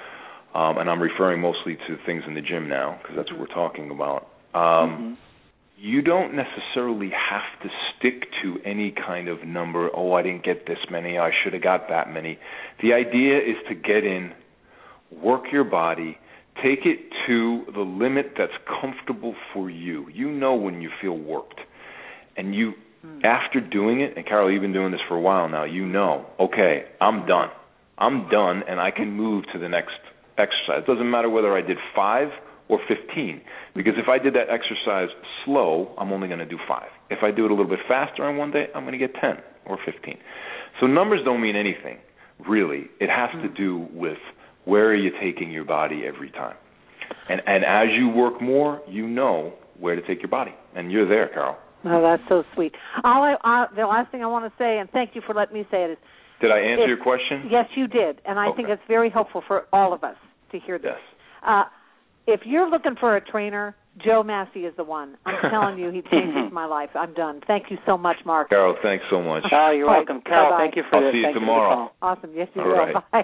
um, and I'm referring mostly to things in the gym now because that's what we're talking about. Um, mm-hmm. You don't necessarily have to stick to any kind of number. Oh, I didn't get this many. I should have got that many. The idea is to get in, work your body, take it to the limit that's comfortable for you. You know when you feel worked. And you, mm. after doing it, and Carol, you've been doing this for a while now, you know, okay, I'm done. I'm done, and I can move to the next exercise. It doesn't matter whether I did five or fifteen, because if I did that exercise slow, I'm only going to do five. If I do it a little bit faster on one day, I'm going to get ten or fifteen. So numbers don't mean anything, really. It has mm. to do with where are you taking your body every time. And and as you work more, you know where to take your body, and you're there, Carol. Oh, that's so sweet. All I, uh, the last thing I want to say, and thank you for letting me say it, is... Did I answer if, your question? Yes, you did, and I okay. think it's very helpful for all of us to hear this. Yes. Uh, if you're looking for a trainer, Joe Massey is the one. I'm telling you, he changes my life. I'm done. Thank you so much, Mark. Carol, thanks so much. Oh, you're Bye. welcome. Carol, Bye-bye. thank you for I'll this. see you Thank tomorrow. You awesome. Yes, you all will. Right. Bye.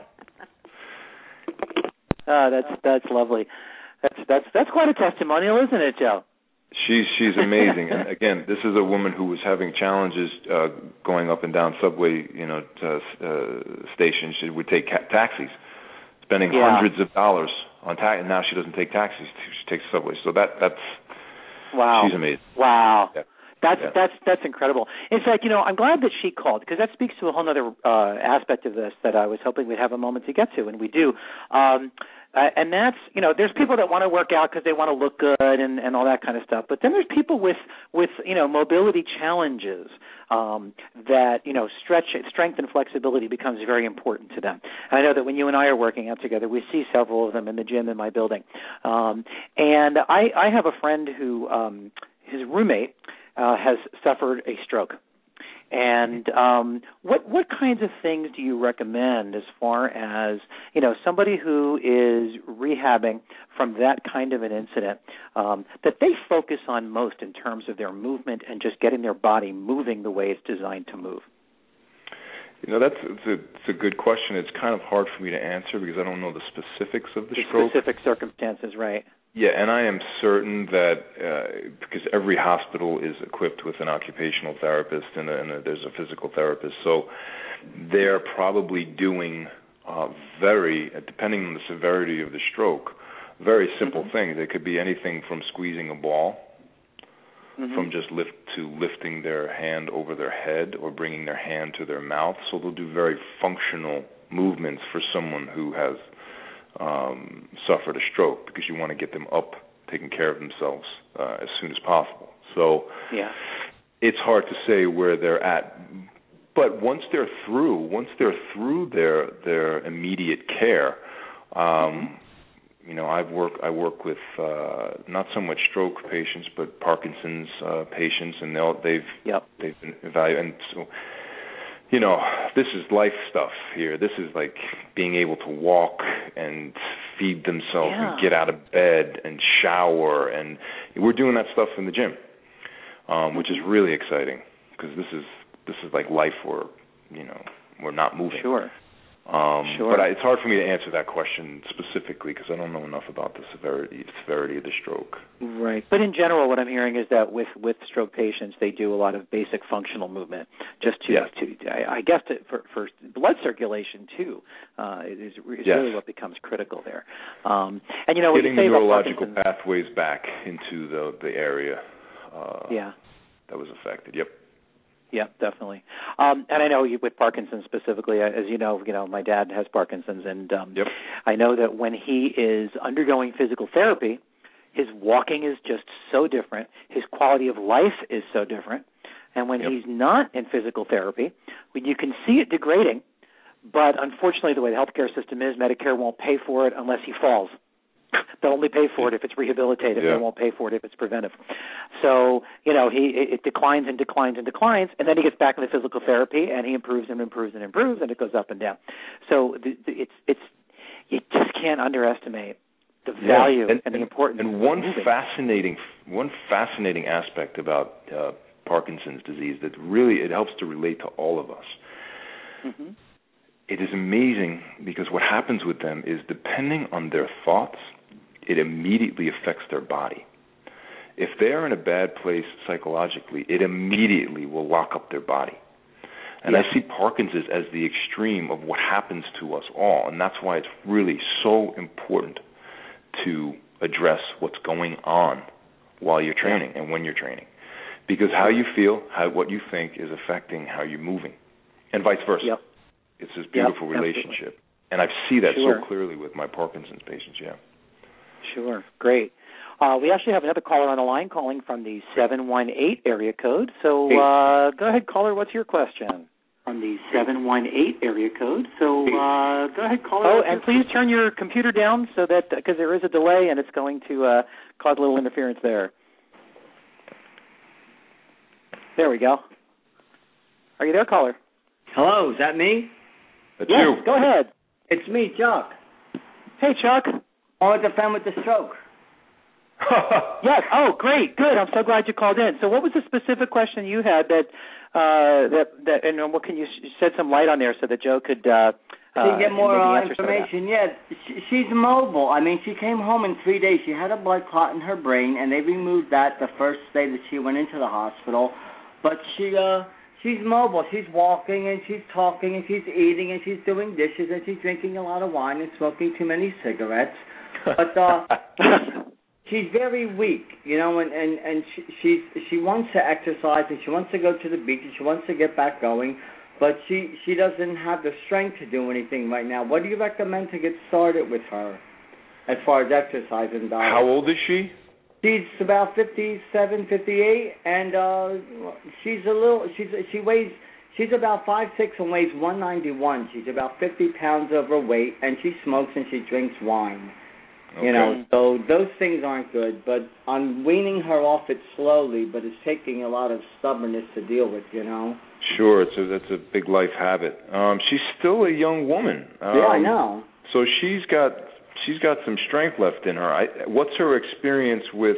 Oh, that's that's lovely. That's that's that's quite a testimonial, isn't it, Joe? She's she's amazing, and again, this is a woman who was having challenges uh, going up and down subway, you know, to, uh, stations. She would take ca- taxis, spending yeah. hundreds of dollars on taxis. And now she doesn't take taxis; she takes subways. So that that's wow, she's amazing. Wow. Yeah. That's yeah. that's that's incredible. In fact, you know, I'm glad that she called because that speaks to a whole other uh, aspect of this that I was hoping we'd have a moment to get to, and we do. Um, uh, and that's, you know, there's people that want to work out because they want to look good and, and all that kind of stuff. But then there's people with with you know mobility challenges um, that you know stretch strength and flexibility becomes very important to them. And I know that when you and I are working out together, we see several of them in the gym in my building. Um, and I, I have a friend who um, his roommate. Uh, has suffered a stroke. And um, what what kinds of things do you recommend as far as, you know, somebody who is rehabbing from that kind of an incident um, that they focus on most in terms of their movement and just getting their body moving the way it's designed to move? You know, that's it's a, it's a good question. It's kind of hard for me to answer because I don't know the specifics of the, the stroke. Specific circumstances, right. Yeah, and I am certain that uh, because every hospital is equipped with an occupational therapist and, a, and a, there's a physical therapist, so they're probably doing uh, very, depending on the severity of the stroke, very simple mm-hmm. things. It could be anything from squeezing a ball, mm-hmm. from just lift to lifting their hand over their head or bringing their hand to their mouth. So they'll do very functional movements for someone who has Um, suffered a stroke because you want to get them up, taking care of themselves uh, as soon as possible. So yeah. it's hard to say where they're at. But once they're through, once they're through their their immediate care, um, mm-hmm. you know, I've worked I work with uh, not so much stroke patients, but Parkinson's uh, patients, and they'll, they've yep. they've been evaluated. And so, you know, this is life stuff here. This is like being able to walk and feed themselves yeah. and get out of bed and shower. And we're doing that stuff in the gym, um, which is really exciting because this is this is like life we're you know, we're not moving. Sure. Um, sure. But I, it's hard for me to answer that question specifically because I don't know enough about the severity severity of the stroke. Right. But in general, what I'm hearing is that with, with stroke patients, they do a lot of basic functional movement, just to, yes. to I, I guess, to, for, for blood circulation too. Uh, is, is yes. really what becomes critical there. Um, and you know, getting when you say the neurological about pathways back into the the area. Uh, yeah. That was affected. Yep. Yeah, definitely. Um, and I know you, with Parkinson's specifically, as you know, you know, my dad has Parkinson's, and um, yep. I know that when he is undergoing physical therapy, his walking is just so different. His quality of life is so different. And when yep. he's not in physical therapy, when you can see it degrading, but unfortunately the way the healthcare system is, Medicare won't pay for it unless he falls. They'll only pay for it if it's rehabilitative. Yeah. They won't pay for it if it's preventive. So, you know, he it declines and declines and declines, and then he gets back into physical therapy, and he improves and improves and improves, and it goes up and down. So the, the, it's it's you just can't underestimate the value yeah. and, and the importance. And one of moving. fascinating one fascinating aspect about uh, Parkinson's disease that really it helps to relate to all of us. Mm-hmm. It is amazing because what happens with them is depending on their thoughts, it immediately affects their body. If they're in a bad place psychologically, it immediately will lock up their body. And yes. I see Parkinson's as the extreme of what happens to us all, and that's why it's really so important to address what's going on while you're training and when you're training. Because how you feel, how what you think is affecting how you're moving, and vice versa. Yep. It's this beautiful yep, relationship. And I see that sure. so clearly with my Parkinson's patients, yeah. Sure. Great. Uh, we actually have another caller on the line calling from the seven one eight area code. So uh, go ahead, caller. What's your question? On the seven one eight area code. So uh, go ahead, caller. Oh, and please turn your computer down so that, because there is a delay and it's going to uh, cause a little interference there. There we go. Are you there, caller? Hello, is that me? That's yes, you. Go ahead. It's me, Chuck. Hey, Chuck. Oh, the fan with the stroke. Yes. Oh, great. Good. I'm so glad you called in. So, what was the specific question you had that uh, that that and what can you shed some light on there so that Joe could uh, uh, get more uh, information? Yeah, she, she's mobile. I mean, she came home in three days. She had a blood clot in her brain, and they removed that the first day that she went into the hospital. But she uh. She's mobile. She's walking and she's talking and she's eating and she's doing dishes and she's drinking a lot of wine and smoking too many cigarettes. But uh, she's very weak, you know, and and and she she's, she wants to exercise and she wants to go to the beach and she wants to get back going, but she she doesn't have the strength to do anything right now. What do you recommend to get started with her as far as exercise and diet? How old is she? She's about fifty-seven, fifty-eight, and uh, she's a little. She's she weighs. She's about five six and weighs one ninety-one. She's about fifty pounds overweight, and she smokes and she drinks wine. Okay. You know, so those things aren't good. But I'm weaning her off it slowly, but it's taking a lot of stubbornness to deal with. You know. Sure, it's a, that's a big life habit. Um, she's still a young woman. Um, yeah, I know. So she's got. She's got some strength left in her. I, what's her experience with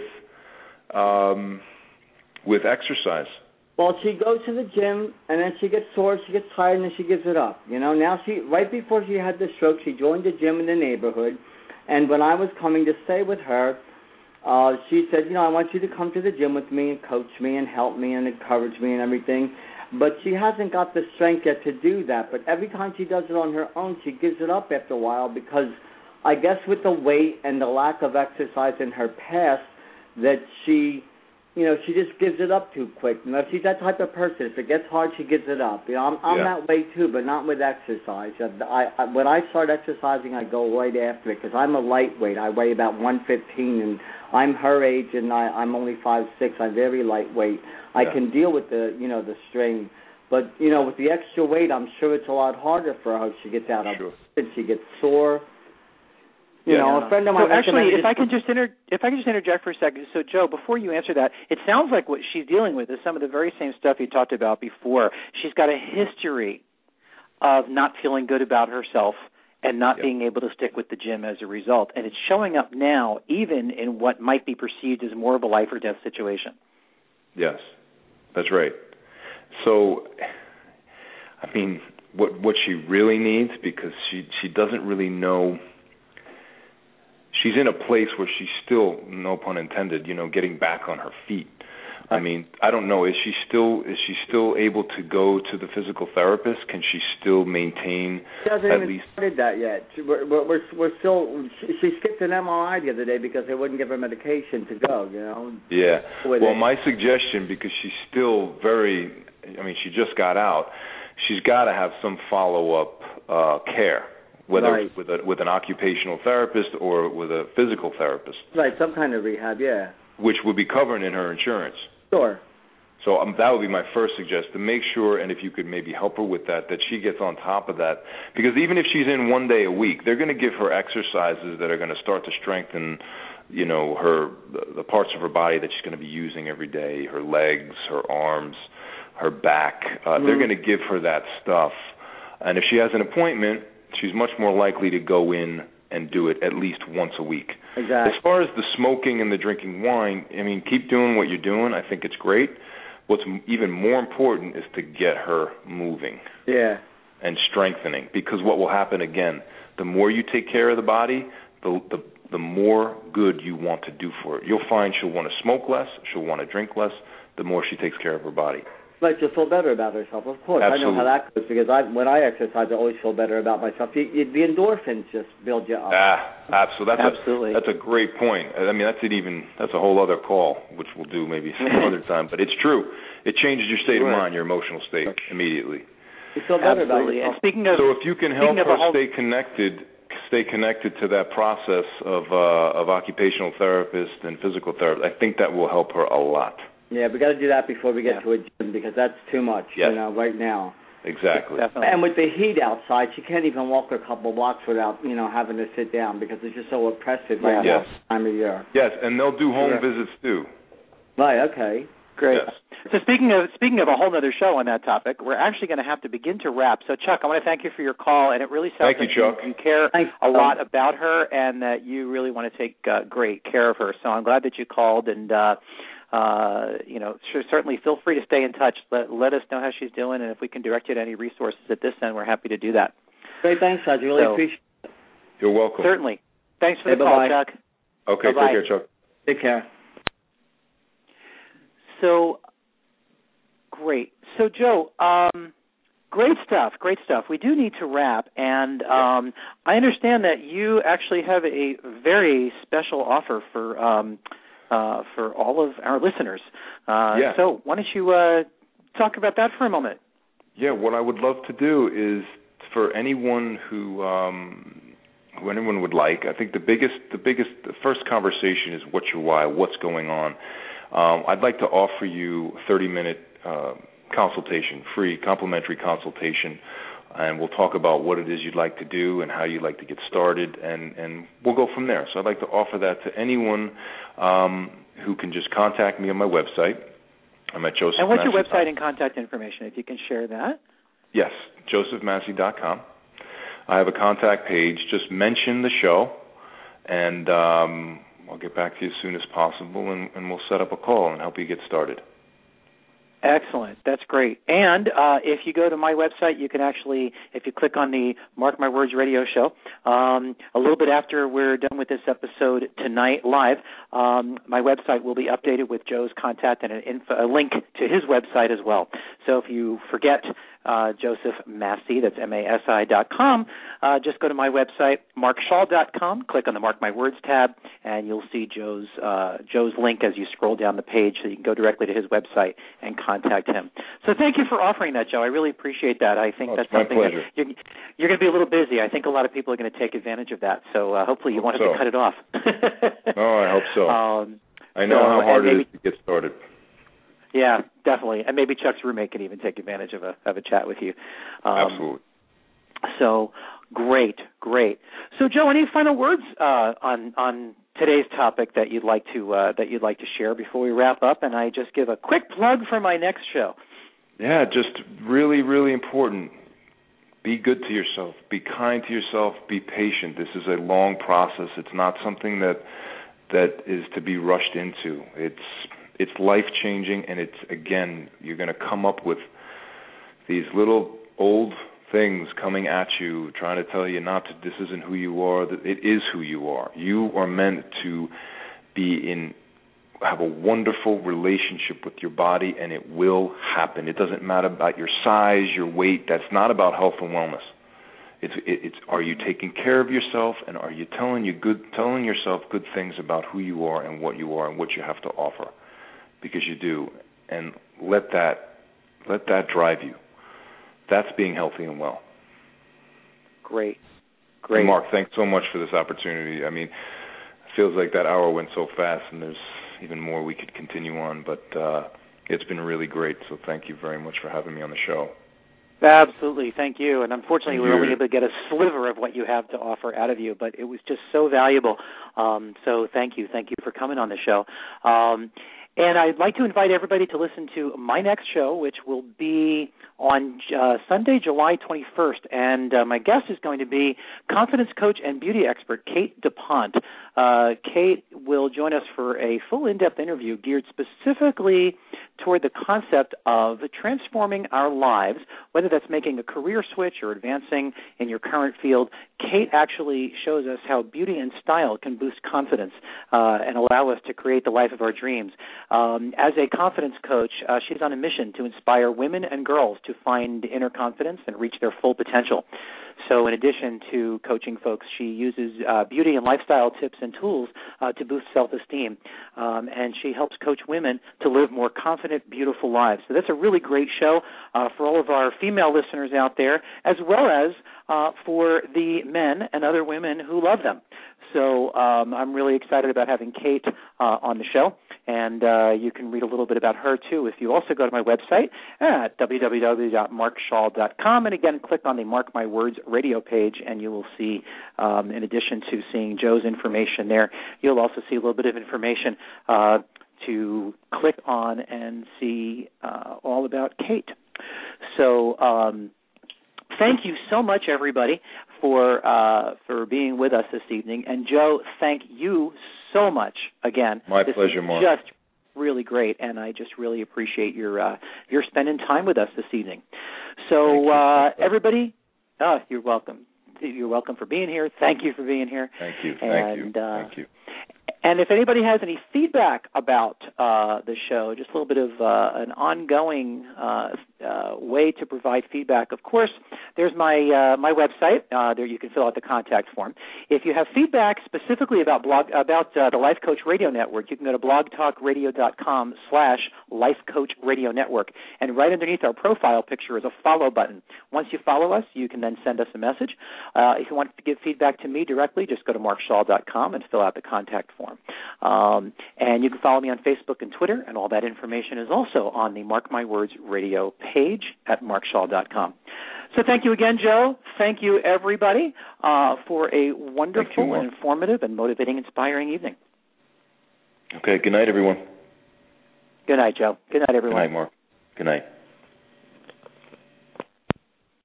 um, with exercise? Well, she goes to the gym, and then she gets sore, she gets tired, and then she gives it up. You know, now she, right before she had the stroke, she joined the gym in the neighborhood, and when I was coming to stay with her, uh, she said, you know, I want you to come to the gym with me and coach me and help me and encourage me and everything. But she hasn't got the strength yet to do that. But every time she does it on her own, she gives it up after a while because I guess with the weight and the lack of exercise in her past, that she, you know, she just gives it up too quick. You know, she's that type of person. If it gets hard, she gives it up. You know, I'm, I'm yeah. that way too, but not with exercise. I, I, when I start exercising, I go right after it because I'm a lightweight. I weigh about one fifteen, and I'm her age, and I, I'm only five six. I'm very lightweight. I yeah. can deal with the, you know, the strain. But, you know, with the extra weight, I'm sure it's a lot harder for her. She gets out of sure. bed, she gets sore. You yeah. know, a friend of mine. So actually, if just, I can just inter- if I can just interject for a second, so Joe, before you answer that, it sounds like what she's dealing with is some of the very same stuff you talked about before. She's got a history of not feeling good about herself and not yep. being able to stick with the gym as a result, and it's showing up now, even in what might be perceived as more of a life or death situation. Yes, that's right. So I mean, what what she really needs, because she she doesn't really know. She's in a place where she's still, no pun intended, you know, getting back on her feet. I mean, I don't know. Is she still is she still able to go to the physical therapist? Can she still maintain she hasn't at even least? started that yet. She, we're, we're we're still. She, she skipped an M R I the other day because they wouldn't give her medication to go. You know. Yeah. With well, it. my suggestion, because she's still very. I mean, she just got out. She's got to have some follow up uh, care, whether right. with a with an occupational therapist or with a physical therapist. Right. Some kind of rehab. Yeah. Which would be covered in her insurance. Sure. So um, that would be my first suggestion, to make sure, and if you could maybe help her with that, that she gets on top of that. Because even if she's in one day a week, they're going to give her exercises that are going to start to strengthen, you know, her the, the parts of her body that she's going to be using every day, her legs, her arms, her back. Uh, mm-hmm. They're going to give her that stuff. And if she has an appointment, she's much more likely to go in and do it at least once a week. Exactly. As far as the smoking and the drinking wine, I mean, keep doing what you're doing. I think it's great. What's even more important is to get her moving. Yeah. And strengthening, because what will happen again, the more you take care of the body, the the the more good you want to do for it. You'll find she'll want to smoke less, she'll want to drink less, the more she takes care of her body. Right, she'll feel better about herself, of course. Absolutely. I know how that goes, because I, when I exercise, I always feel better about myself. You, you, the endorphins just build you up. Ah, absolutely. That's absolutely. A, that's a great point. I mean, that's an even that's a whole other call, which we'll do maybe some other time. But it's true. It changes your state sure. of mind, your emotional state immediately. You feel better absolutely. about yourself. And speaking of, so if you can help her whole... stay connected, stay connected to that process of uh, of occupational therapist and physical therapist, I think that will help her a lot. Yeah, we got to do that before we get yeah. to a gym, because that's too much, yes. you know, right now. Exactly. Definitely. And with the heat outside, she can't even walk a couple blocks without, you know, having to sit down, because it's just so oppressive right yes. now this time of year. Yes, and they'll do home Sure. visits too. Right. Okay. Great. Yes. So speaking of speaking of a whole other show on that topic, we're actually going to have to begin to wrap. So Chuck, I want to thank you for your call, and it really sounds thank like you, Chuck. You, you care Thanks, a Chuck. lot about her, and that you really want to take uh, great care of her. So I'm glad that you called, and uh, uh, you know, sure, certainly feel free to stay in touch. Let let us know how she's doing, and if we can direct you to any resources at this end, we're happy to do that. Great. Thanks, I really so, appreciate it. You're welcome. Certainly. Thanks for hey, the call, bye-bye. Chuck. Okay, Bye-bye. take care, Chuck. Take care. So, great. So, Joe, um, great stuff, great stuff. We do need to wrap, and um, I understand that you actually have a very special offer for um, uh, for all of our listeners. Uh, yeah. So, why don't you uh, talk about that for a moment? Yeah, what I would love to do is for anyone who um, who anyone would like. I think the biggest, the biggest, the first conversation is what's your why, what's going on. Um, I'd like to offer you a thirty-minute uh, consultation, free, complimentary consultation, and we'll talk about what it is you'd like to do and how you'd like to get started, and, and we'll go from there. So I'd like to offer that to anyone um, who can just contact me on my website. I'm at Joseph. And what's your Massey. website and contact information, if you can share that? Yes, joseph massey dot com. I have a contact page. Just mention the show, and um, I'll get back to you as soon as possible, and, and we'll set up a call and help you get started. Excellent. That's great. And uh, if you go to my website, you can actually, if you click on the Mark My Words radio show, um, a little bit after we're done with this episode tonight live, um, my website will be updated with Joe's contact and an info, a link to his website as well. So if you forget uh, Joseph Massey, that's M A S I dot com, uh, just go to my website, mark shaw dot com, click on the Mark My Words tab, and you'll see Joe's uh, Joe's link as you scroll down the page, so you can go directly to his website and contact him. So thank you for offering that, Joe. I really appreciate that. I think oh, that's my something pleasure. that you're, you're going to be a little busy. I think a lot of people are going to take advantage of that. So uh, hopefully you Hope won't have so. to cut it off. Oh, I hope so. Um, I know so, how hard maybe, it is to get started. Yeah, definitely. And maybe Chuck's roommate can even take advantage of a of a chat with you. Um, Absolutely. So great, great. So Joe, any final words uh, on on today's topic that you'd like to uh, that you'd like to share before we wrap up? And I just give a quick plug for my next show. Yeah, just really, really important. Be good to yourself. Be kind to yourself. Be patient. This is a long process. It's not something that that is to be rushed into. It's it's life-changing, and it's, again, you're going to come up with these little old things coming at you, trying to tell you not to, this isn't who you are, that it is who you are. You are meant to be in, have a wonderful relationship with your body, and it will happen. It doesn't matter about your size, your weight. That's not about health and wellness. It's, it, it's are you taking care of yourself, and are you telling you good, telling yourself good things about who you are and what you are and what you have to offer, because you do, and let that let that drive you. That's being healthy and well. Great. Great. And Mark, thanks so much for this opportunity. I mean, it feels like that hour went so fast, and there's even more we could continue on, but uh, it's been really great, so thank you very much for having me on the show. Absolutely. Thank you. And unfortunately, Thank we were you. only able to get a sliver of what you have to offer out of you, but it was just so valuable. Um, so thank you. Thank you for coming on the show. Um, and I'd like to invite everybody to listen to my next show, which will be on uh, Sunday, July twenty-first. And uh, my guest is going to be confidence coach and beauty expert Kate DuPont. Uh, Kate will join us for a full in-depth interview geared specifically toward the concept of transforming our lives, whether that's making a career switch or advancing in your current field. Kate actually shows us how beauty and style can boost confidence uh, and allow us to create the life of our dreams. Um, as a confidence coach, uh, she's on a mission to inspire women and girls to find inner confidence and reach their full potential. So in addition to coaching folks, she uses uh, beauty and lifestyle tips and tools uh, to boost self-esteem, um, and she helps coach women to live more confident, beautiful lives. So that's a really great show uh, for all of our female listeners out there, as well as uh, for the men and other women who love them. So um, I'm really excited about having Kate uh, on the show, and uh, you can read a little bit about her, too, if you also go to my website at w w w dot mark schall dot com, and again, click on the Mark My Words radio page, and you will see, um, in addition to seeing Joe's information there, you'll also see a little bit of information uh, to click on and see uh, all about Kate. So um, thank you so much, everybody, for uh, for being with us this evening. And, Joe, thank you so much again. My this pleasure, is Mark. Just really great, and I just really appreciate your uh, your spending time with us this evening. So, uh, everybody, oh, you're welcome. You're welcome for being here. Thank you for being here. Thank you. And, Thank you. Uh, Thank you. And if anybody has any feedback about uh, the show, just a little bit of uh, an ongoing uh, uh, way to provide feedback, of course, there's my uh, my website. Uh, there you can fill out the contact form. If you have feedback specifically about blog about uh, the Life Coach Radio Network, you can go to blogtalkradio.com slash Life Coach Radio Network, and right underneath our profile picture is a follow button. Once you follow us, you can then send us a message. Uh, if you want to give feedback to me directly, just go to mark schall dot com and fill out the contact form. Um, and you can follow me on Facebook and Twitter, and all that information is also on the Mark My Words radio page at mark schall dot com. So thank you again, Joe. Thank you, everybody, uh, for a wonderful you, and informative and motivating, inspiring evening. Okay, good night, everyone. Good night, Joe. Good night, everyone. Good night, Mark. Good night.